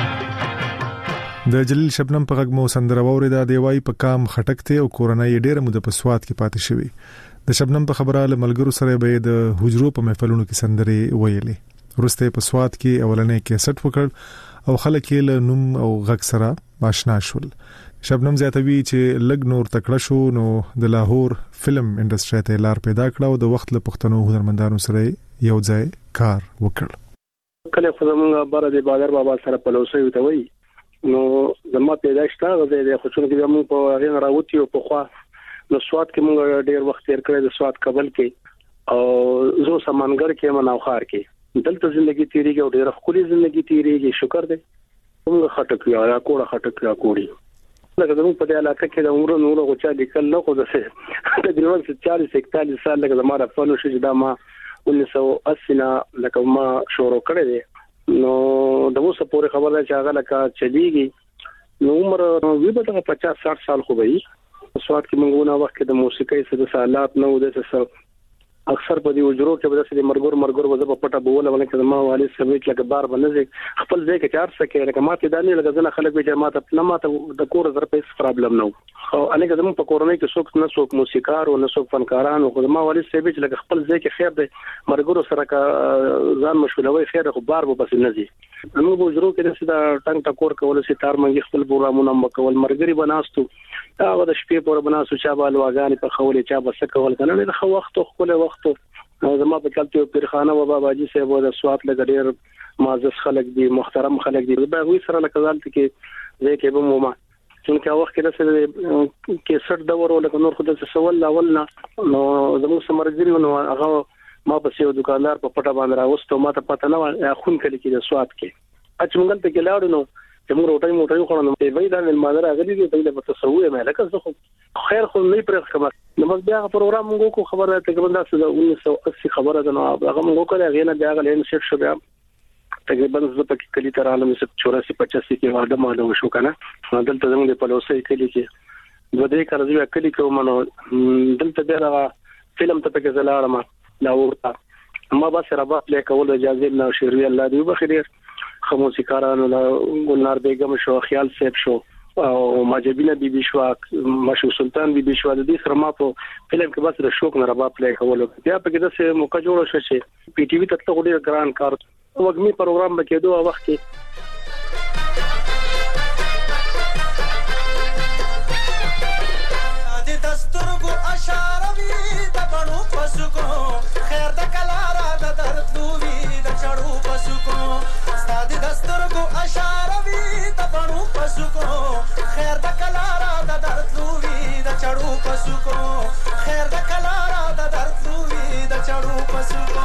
د جلیل شبنم په غږ مو سندره واوریده دی وای په کام خټکته او کورنۍ ډیره مده په سواد کې پاتې شوی د شبنم په خبره له ملګرو سره به د حجرو په محفلونو کې سندري ویلې ورسته په سواد کې اولنې کیسټ وکړ او خلک یې له نوم او غږ سره آشنا شول شبنم زیاتوي چې لګ نور تکړه شو نو د لاهور فلم انډستری ته لار پیدا کړ او د وخت له پښتنو هنرمندانو سره یو ځای کار وکړ کله خو زمونږ بار د بادر بابا سره په لوسه یو ته وی نو زما پیدایښت هغه ځای دی خو چې موږ په هغه راوتی او په خوا نو سواد کې موږ ډیر وخت تیر کړی د سواد کابل کې او زه سمانګر کې مناوخار کې دلته ژوندۍ تیریږي او ډیر خولي ژوندۍ تیریږي شکر دې موږ خټک یا کوړه خټک یا کوړي لکه زموږ په دې علاقه کې د عمر نور غوچا لیکل نه خو د څه تقریبا 40 سال لکه زماره فنو شې دا ما 1980 نه لکه ما شروع کړی دی نو د اوسه پورې خبره چې هغه لکه چلیږي نو عمر وی به 50-60 سال خو وي سواد کې موږ نه وخت د موسیقۍ سره سالات نه و د څه اکثر په دې وجرو کې به د مرګور وځه په پټه بوله ولکه ما والي سمېټ لکه بار باندې خپل ځای کې چار سکه لکه ماته دانی لکه ځنه خلک به ماته نه ماته د کور زر پیس پرابلم نه او انګه زموږ په کورنۍ کې څوک نه څوک موسیقار او نه څوک فنکاران او ما والي سمېټ لکه خپل ځای کې خیر دی مرګور سره ځان مشغولوي خیر خو بار به بس نه زی نو وجرو کې د ټنګ ټکور کول سي تار منګي خپل پروګرامونه مکول مرګري بناستو دا د شپې پور بناسو چا بالواغانې په خولې چا بس کول کنه د خو وخت خپل وخت زما په کلته پیرخانه و باباجي صاحب د سواد لګډیر معزز خلک دي محترم خلک دي به وی سره لکه ځالته کې زه کې به مو ما څنګه وخت کې د کیسټ دور ولکه نور خدای څه سوال اول نه نو زموږ سمرګری نو هغه ما په یو دکاندار په پټه باندې راوستو ما ته پته نه و خون کلی کې د سواد کې اچ مونږ ته کې لاړو نو چې موږ روټي خورنو په وی دا نن مادر هغه دي په دې په تسوي مې لکه زه خیر خو نه پرې خبر نو موږ بیا پروګرام موږ کو خبره تقریبا د 1980 خبره ده نو هغه موږ کړه غینه بیا غلین سیټ شو بیا تقریبا زه په کلی تر عالم 84-85 کې واده ماده وشو کنه دلته زموږ په لوسې کلی کې دوه دې کار زه کلی کوم نو دلته بیا فلم ته کې زلاړم لا ورته ما بس رباط لیکول اجازه نه شری الله دی بخیر خموسیکارانو ګلنار بیگم شو خیال صاحب شو او ماجبینه بیبي شو مشو سلطان بیبي شو د دې سره ما په فلم کې بس د شوق نه رباط لیکول بیا په کې د څه موقع جوړ شو چې پی ټي وی ته ډېر ګران کار وګمي پروګرام بکېدو وخت کې دستورګو اشاره وی د بڼو پسکو خیر د کلارا د درتلو وی د چړو پسکو ستاد دستورګو اشاره وی د بڼو پسکو خیر د کلارا د درتلو وی د چړو پسکو خیر د کلارا د درتلو وی د چړو پسکو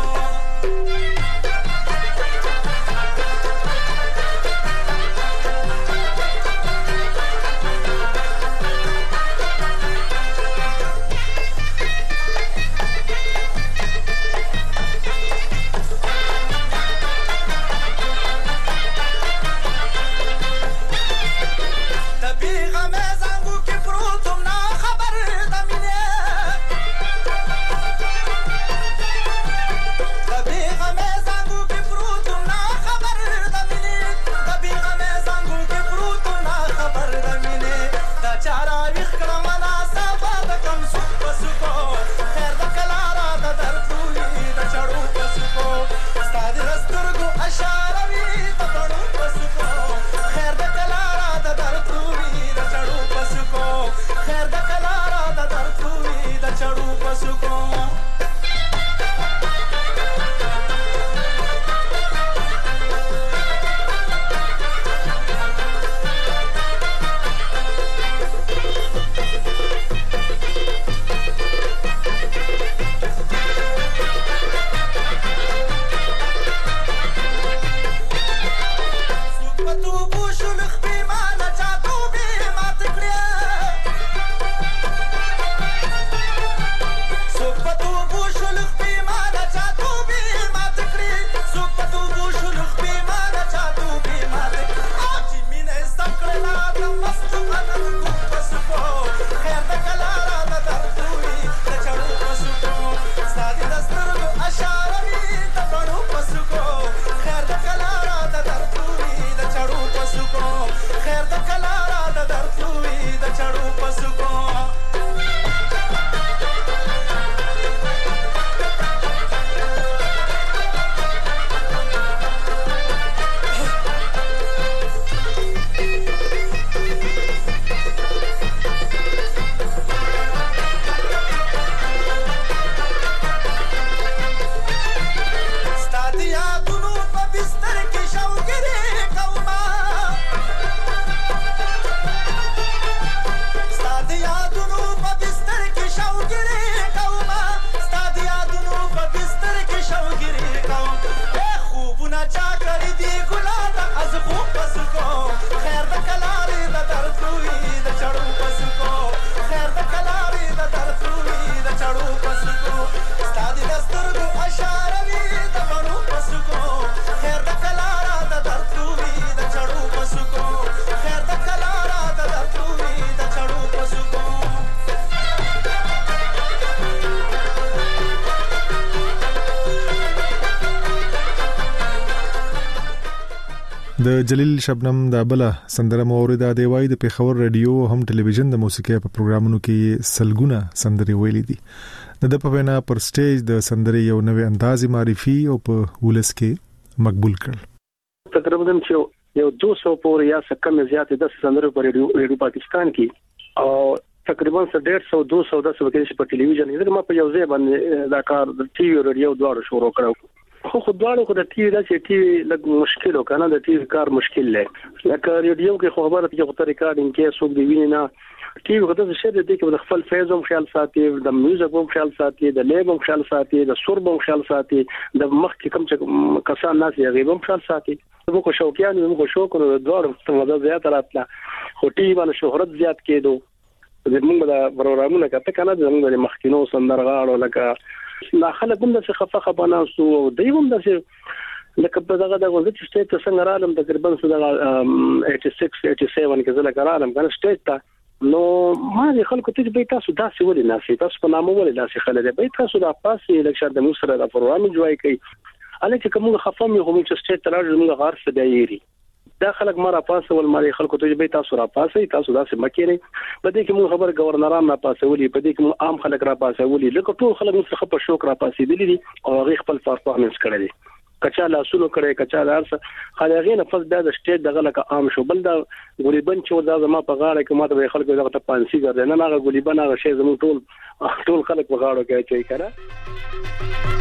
د جلیل شبنم د بل سندره مورید د وای د پیښور رادیو هم ټلویزیون د موسیقي په پروګرامونو کې سلګونه سندري ویلې دي د په وینا پر سټیج د سندري یو نوې انداز معرفي او په ولس کې مقبول کړ. تقریبا یو 200 پورې یا څه کم زیات د سندرو پر ریډیو پاکستان کې او تقریبا 150 200 د سبکې په ټلویزیون کې ما په یو ځای باندې دا کار د ټي وي رادیو دواړو شروع کړو. خو دواړو خو د ټي وي د ټي وي لږ مشکل وکنه د ټي وي کار مشکل لې لکه ریډیو کې خبره کې خو ریکارډینګ کې څوک دی ویني نه ټي وي د څه د کې د خپل فیز هم خیال ساتي د میوزیک هم خیال ساتي د لیب هم خیال ساتي د سور هم خیال ساتي د مخ کې کم چې کسان ناس یې غیب هم خیال ساتي موږ شوقیان موږ شوق نو دواړو څنګه زیات راتله خو ټي وي باندې شهرت زیات کېدو زموږ د پروګرامونو کې کنه زموږ د مخکینو سندرغاړو لکه لا خلک هم د څه خفه ناسو او دیوم د څه لکه په دغه د وزت سټیټ څنګه رالم تقریبا څه 86 87 کې زله کارالم کنه سټیټ ته نو ما د خلکو ته به تاسو داسې ولې ناسي تاسو په نامو ولې داسې خلک به تاسو د پاسې لکه د موږ سره د پروګرام جوړای کوي الکه کوم خفه مې هم چې سټیټ ته راځي موږ غار څه دی دا خلک مره پاسه ول مالي خلکو ته به تاسو را پاسه تاسو داسې مکیری په دې کې موږ خبر گورنران را پاسه ولي په دې کې موږ عام خلک را پاسه ولي لکه ټول خلک څخه په شوق را پاسه دي او هغه خپل پرفورمنس کړی دي کچا لاسونو کړي کچا لارس خلغې نه فز د سټیټ دغه لکه عام شو بل دا ګولیبن چې دا زما په غاړه کې ماته به خلکو دغه ته پانسي ګرځي نه هغه ګولیبن هغه شی زمو ټول خلک په غاړه کې چي کړه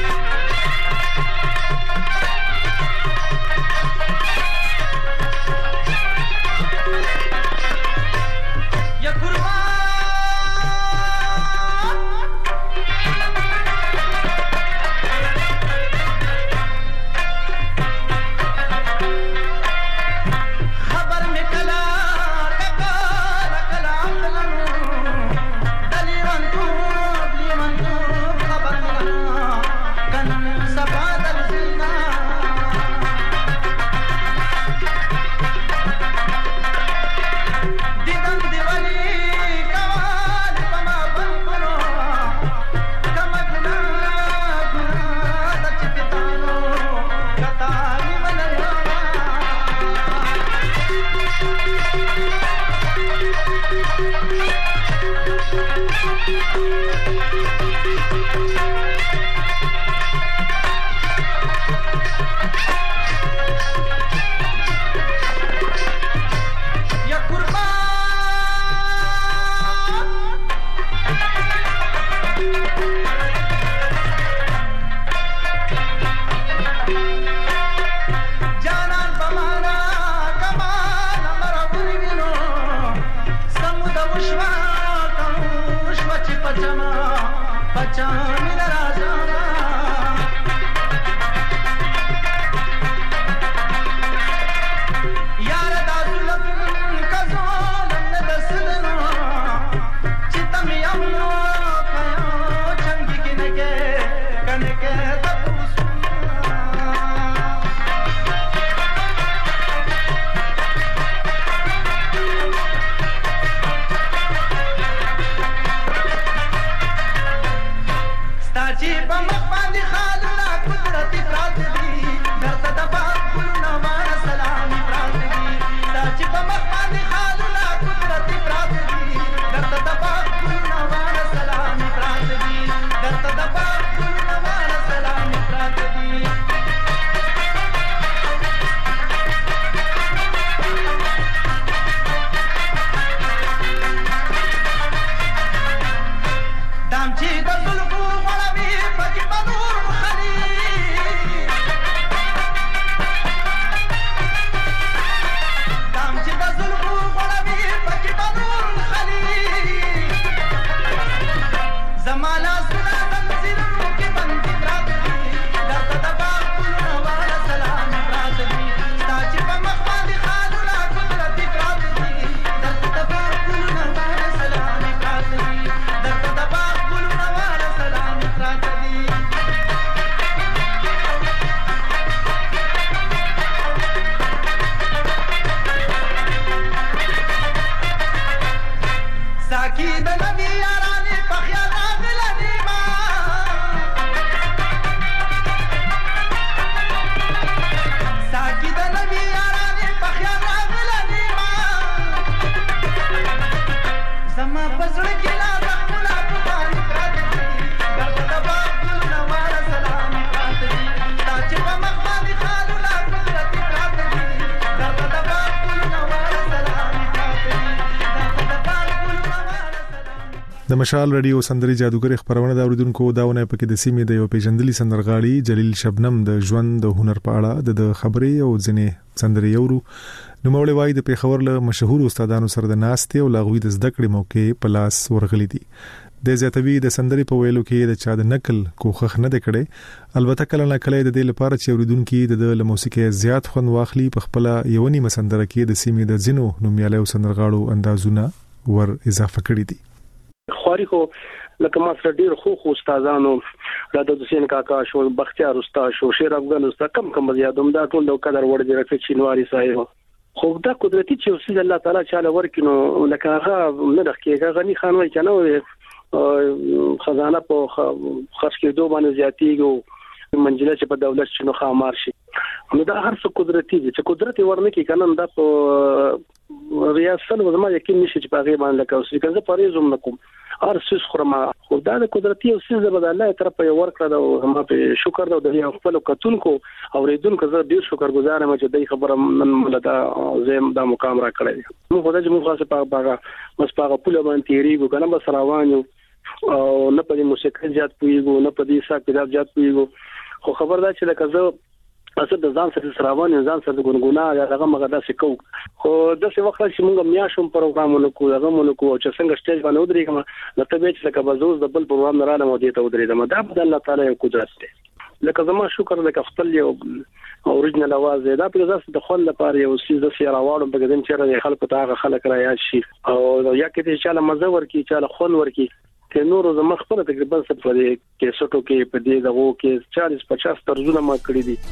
د مشال رادیو سندري جادوګر خبرونه دا اوریدونکو داونه پکې د سیمې د یو پیژندلي سندرغاړي جلیل شبنم د ژوند د هنر په اړه د خبرې او ځنې سندري یورو نو مولوی وای د پیښور له مشهور استادانو سره د ناستې او لاغوي د زده کړې موقع په لاس ورغلي دي د زیاتوي د سندري په ویلو کې د چا د نقل کوخخ نه د کړي البته کله نه کله د دې لپاره چې اوریدونکو د موسیقي زیات خون واخلي په خپل یونی مسندره کې د سیمې د زینو نومیاله سندرغاړو اندازونه ور اضافه کړی دي خوري خو لکه ما سره ډیر خو استادانو راته حسین کاکا شو بختیار استاد شو شیر افغان استاد کم یادوم دا ټول د قدر وړ دي رفیق چینواری صاحب خو دا قدرتي چې اوسې الله تعالی چاله ورکینو لکه هغه نه دغه غني خان وای کنه خزانه په خرڅ کې دوه باندې زیاتیږي منځله چې په دولت شنو خامار شي نو دا هر څه قدرتي دي چې قدرت ورنه کې کنه دا په ریاست وزما یقین نشي چې په غیبه باندې لکه اوسې کنه پریزوم نکوم هر څه خرما خو دا د قدرتي او څه زبر الله طرف په ورکړه دا هم په شکر د یو خپل کتونکو اوریدونکو زه ډیر شکر گزار یم چې دای خبره من ملدا زم دا مقام را کړی مو خدای چې مو خاصه په مس په پوله باندې تیریږو کنه بس روانو او نه په موسیقي زیات پویګو نه په دې حساب کتاب زیات پویګو خو خبر دا چې لکه زه اصل د ځان سره سراوان ځان سره ګونګونا هغه مغدا سکو خو د څه وخت چې موږ میاشم پروګرامونه کوو هغه مونږ کوو چې څنګه سټیج باندې ودرېږم نو ته به چې لکه بزوز د بل پروګرام نه راځم او دې ته ودرېدم دا د الله تعالی یو قدرت دی لکه زما شکر لکه خپل یو اوریجنل आवाज دا په ځاست د خپل لپاره یو سیز د سیراوالو په ګدن چې خلکو ته هغه خلک را یاد شي او یا کې چې چاله مزه ورکی چاله خون ورکی که نور زما خپل تقریبا څه په دې کې سټو کې په دې دغه کې 40-50 طرزونه ما کړی دي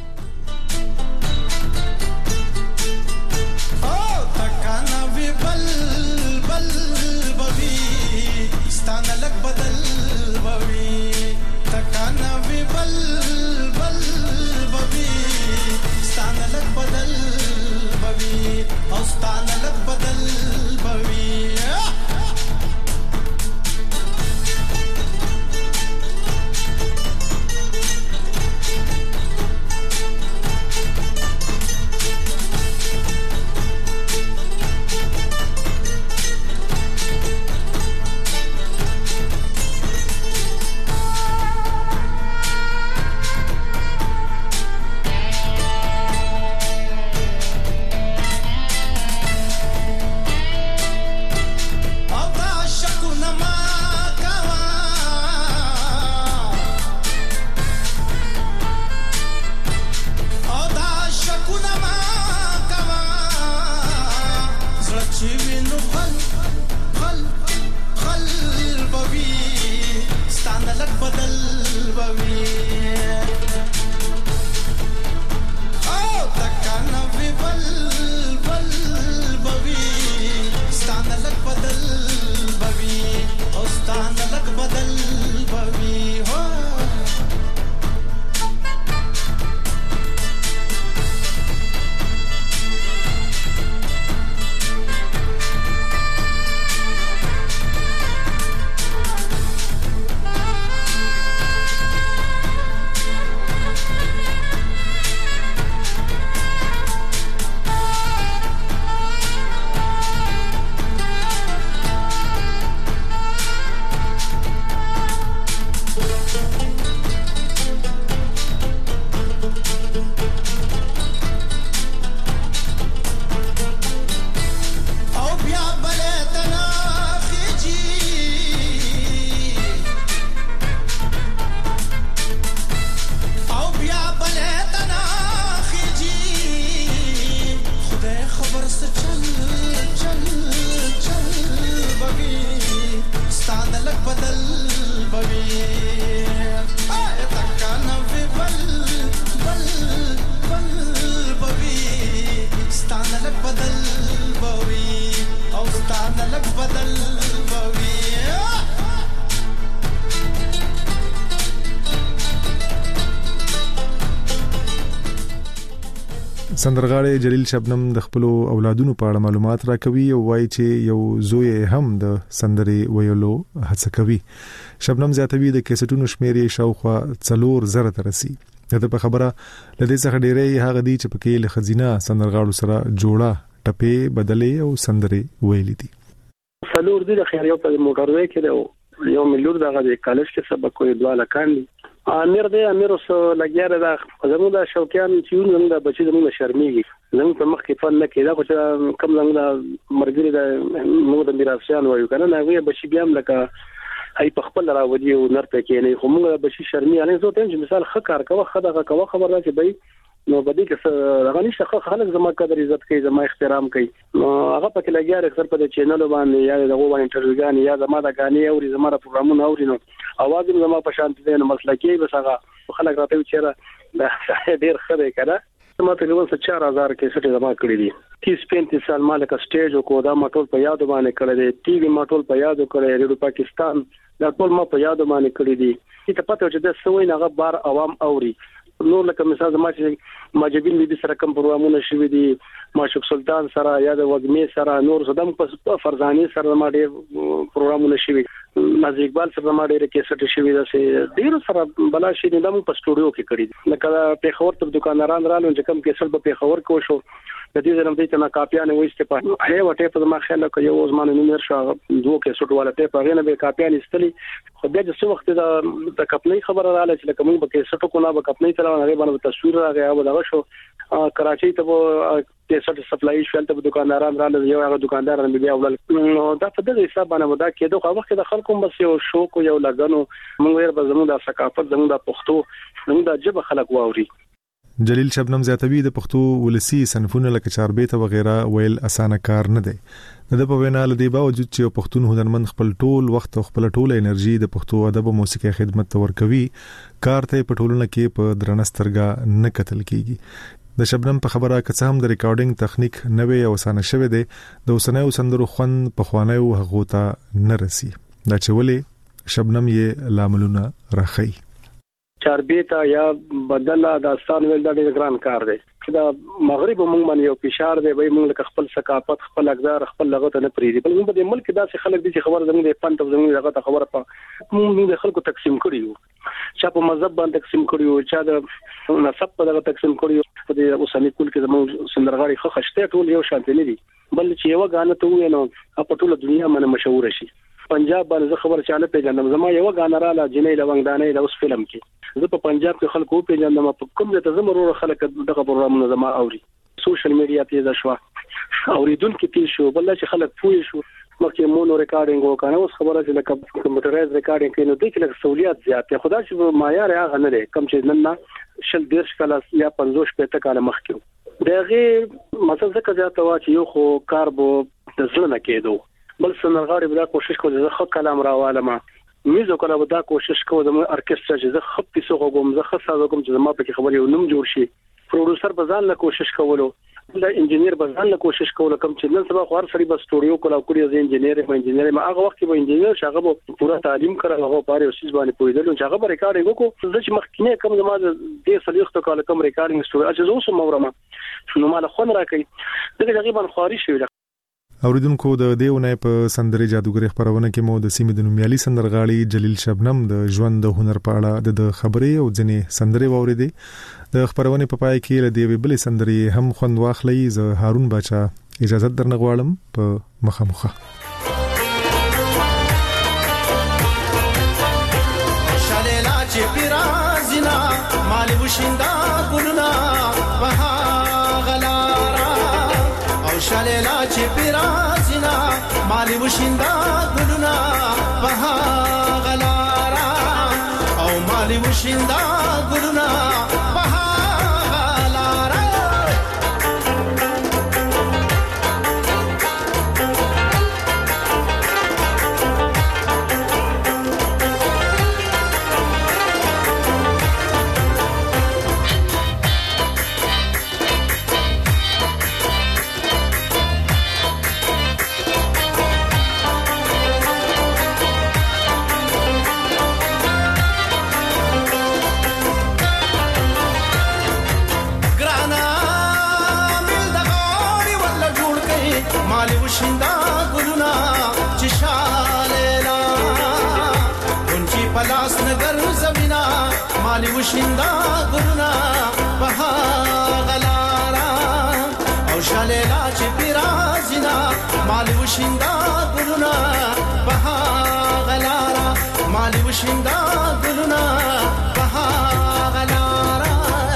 سندرغاړي جلیل شبنم د خپل اولادونو په اړه معلومات راکوي او وایي چې یو زوی هم د سندري ویلو هڅه کوي. شبنم زیاتوي د کیسټونو شمیرې شاوخوا 4000 ته رسي. دا په خبره لدې څخه ډېرې هغه دي چې پکې له خزینه سندرغاړو سره جوړه ټپې بدلې او سندري ویلې دي. څلور دي د خیریو په موټر وې کې یو ملور دغه د کالج کې سبق کوي دواله کاندي امیر اوس لګیاره دا زموږ د شوقیان چې موږ د بچی زموږ شرمېږي زموږ په مخ کې فن نه کېدا خو چې کم زموږ د مرګري د موږ د میراثيان وایو کنه نه وی بچی بیا لکه ای په خپل راوځي او نر پکې نه خو موږ بچی شرمې یعنی زه ته چې مثال خکار کوه خدغه کوه خبر راځي به نو بده کې غني شخص خلک زما قدر عزت کوي زما احترام کوي هغه پکې لګیاره اکثر په چینل باندې یا دغه باندې انټرویوګان یا زما د غاني او زما د پروګرامونو اوري نو اواز زما په شان دي نو مسلکی بس هغه خلک راته چیرې دا ډیر خبره کړه ما تقریبا 4000 کې سټه جمع کړې دي 30-35 سال مالک سټیج کو دا ماټول په یاد باندې کړی دی ټي وي ماټول په یاد کړی ریډیو پاکستان دا ټول ما په یاد باندې کړی دي چې پته چې د سوي نه غبار عوام اوري نور لکه مثال زما چې ماجبین بي سره کوم پروګرامونه شوي دي ماشوق سلطان سره یا د وګمې سره نور صدم په فرزاني سره ما ډېر پروګرامونه شوي نازي اقبال سره ما ډېر کیسټ شوي دا سه ډېر سره بلا شي د موږ په سټوډیو کې کړی لکه په خبر تر دکانداران رالو چې کوم کیسټ په خبر کو شو د دې زنه دې ته نا کاپیانه وېسته په هي وټه په ما خیال کې یو زمانه نومر شو دوه کیسټ والا ته په غینه به کاپیانه استلی خو بیا چې څو وخت د کپنۍ خبر رااله چې لکه موږ به کیسټ کو نه به کپنۍ تر نه باندې تصویر راغی او دغه شو کراچۍ ته کیسټ سپلای شول ته دکانداران رالو یو هغه دکاندار نه بیا ولل نو دا په دغه حساب باندې ودا کېدو خو وخت د خلکو بس یو شوق یو لګنو موږ یې به زموږ د ثقافت زموږ د پښتو زموږ د جبه خلک واوري جلیل شبنم زیاتوی د پښتو ولسی صنفونه لکه چاربیته وغیرہ ویل اسانه کار نه دی د په وینا لدی باوجود چې پښتون هنرمند خپل ټول وخت او خپل ټول انرژي د پښتو ادب او موسیقي خدمت ته ورکوي کار ته په ټولنه کې په درنسترګه نه کتل کیږي د شبنم په خبره که هم د ریکارډینګ تخنیک نوې او اسانه شوه دی د اوسنیو سندرو خون په خوانیو هغه ته نه رسی دا چې ولې شبنم یې لاملونه راخی چاربیتا یا بدله داستان ویل دا ډېر ګران کار دی دا مغرب موږ باندې یو فشار دی وای موږ خپل ثقافت خپل اقدار خپل لغت نه پریدي بل موږ د ملک داسې خلک دي چې خبر زموږ د پنځه زموږ لغت خبره په موږ د خلکو تقسیم کړیو چا په مذهب باندې تقسیم کړیو چا د نسب په دغه تقسیم کړیو په دې اوسنی کول کې زموږ سندرغاړي خو خشته ټول یو شان دي بل چې یو غانه ته وینو په ټوله دنیا باندې مشهور شي پنجاب باندې خبر چاله پیژنم زما یو غانه را لا جنې لونګدانې د اوس فلم کې زه په پنجاب کې خلکو پیژنم په کوم ځای ته زمرو خلک دغه پروګرام زما اوري سوشل میډیا تیز شو اوریدونکو تیز شو بل چې خلک پوي شو مخکې مونو ریکارډینګ وکړو اوس خبره چې لکه کمپیوټرایز ریکارډینګ کې نو د کله سہولیات زیات دي خدای چې معیار هغه نه لري کم چې نن شل دیرش کاله یا 50 پته کاله مخکې دغه مثلا څه زیات وا چې یو خو کار بو د ځل نه کېدو بل سندرغاړي بدا کوشش کوي چې خو کلام راواله ما میزو کله بدا کوشش کوي د ارکسترا چې زه خپ پیسو کوم زه خاصه کوم چې ما په خبرې ونوم جوړ شي پروډوسر بزان له کوشش کولو د انجنیر بزان له کوشش کولو کوم چې نن سبا خو هر سړي بس سټوډیو کولا کوړي زه انجنیر ما هغه وخت به انجنیر شغه به پورا تعلیم کړو هغه پاره اوسې باندې پویدل چې هغه به ریکارډینګ کو زه چې مخکینه کوم زما د صلیخت کاله کوم ریکارډینګ سټوډیو چې زه اوس مورما نو مال خون راکې دغه تقریبا خواري شوی اوریدونکو د دیونه په سندري جادوګری خبرونه کې مو د سیمې د نومیالي سندرغاړي جلیل شبنم د ژوند د هنر په اړه د خبرې او ځنې سندري واوریدي د خبرونه په پای کې لدی ویبلې سندري هم خوند واخلي ز هارون باچا اجازه درنه غواړم په مخامخه شالیلا چې پیرازینا مالی وشیندا ګلنا وها شالیلا چې پیرازینا مالی وشیندا ګلونا په غلارا او مالی وشیندا ګلونا په غلارا وشیندا ګلونا چې شالیلا اونچی پلاس نګر زمینا مالی وشیندا ګلونا په غلارا او شالیلا چې پیرازینا مالی وشیندا ګلونا په غلارا مالي وشیندا ګلونه په هغه لاره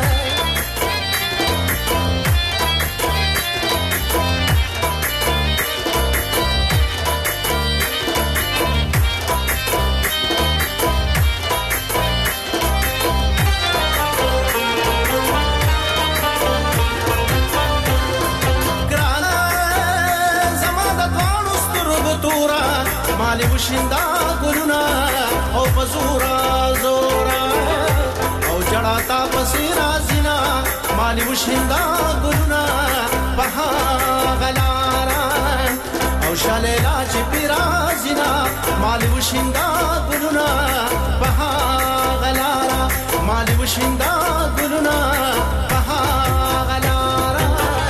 مالي وشیندا ګلونه او پزورا زورا او جړاتا پسیرا زینا مالي وشیندا ګلونه په غلارا او شالیلا چې پیرا زینا مالي وشیندا ګلونه په غلارا مالي وشیندا ګلونه په غلارا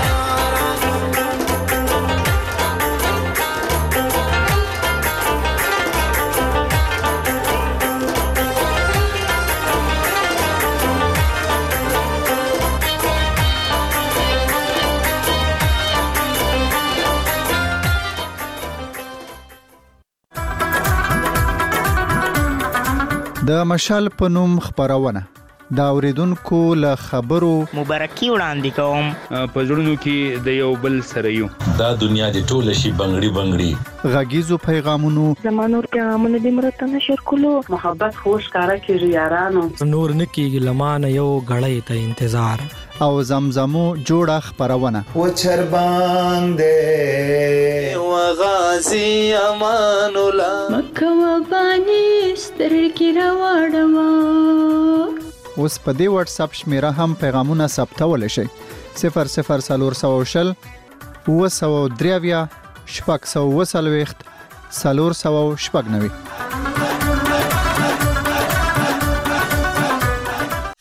د مشال په نوم خبرونه دا اوریدونکو له خبرو مبارکي وړاندې کوم په ژوندونو کې د یو بل سره یو دا دنیا د ټوله شي بنگړي غږیزو پیغامونو زمانور پیغامونه د مرته نشر کولو محبت خوش کارا کیږي یارانو نور نکیږي لمانه یو غړې ته انتظار او زمزمو جوړه خبرونه و چربان دے و غازی امان الله مکه و بانی ستر کی راوړما اوس په دې واتس اپ شمیره هم پیغامونه ثبتول شي 0040 و 3 شپږ 490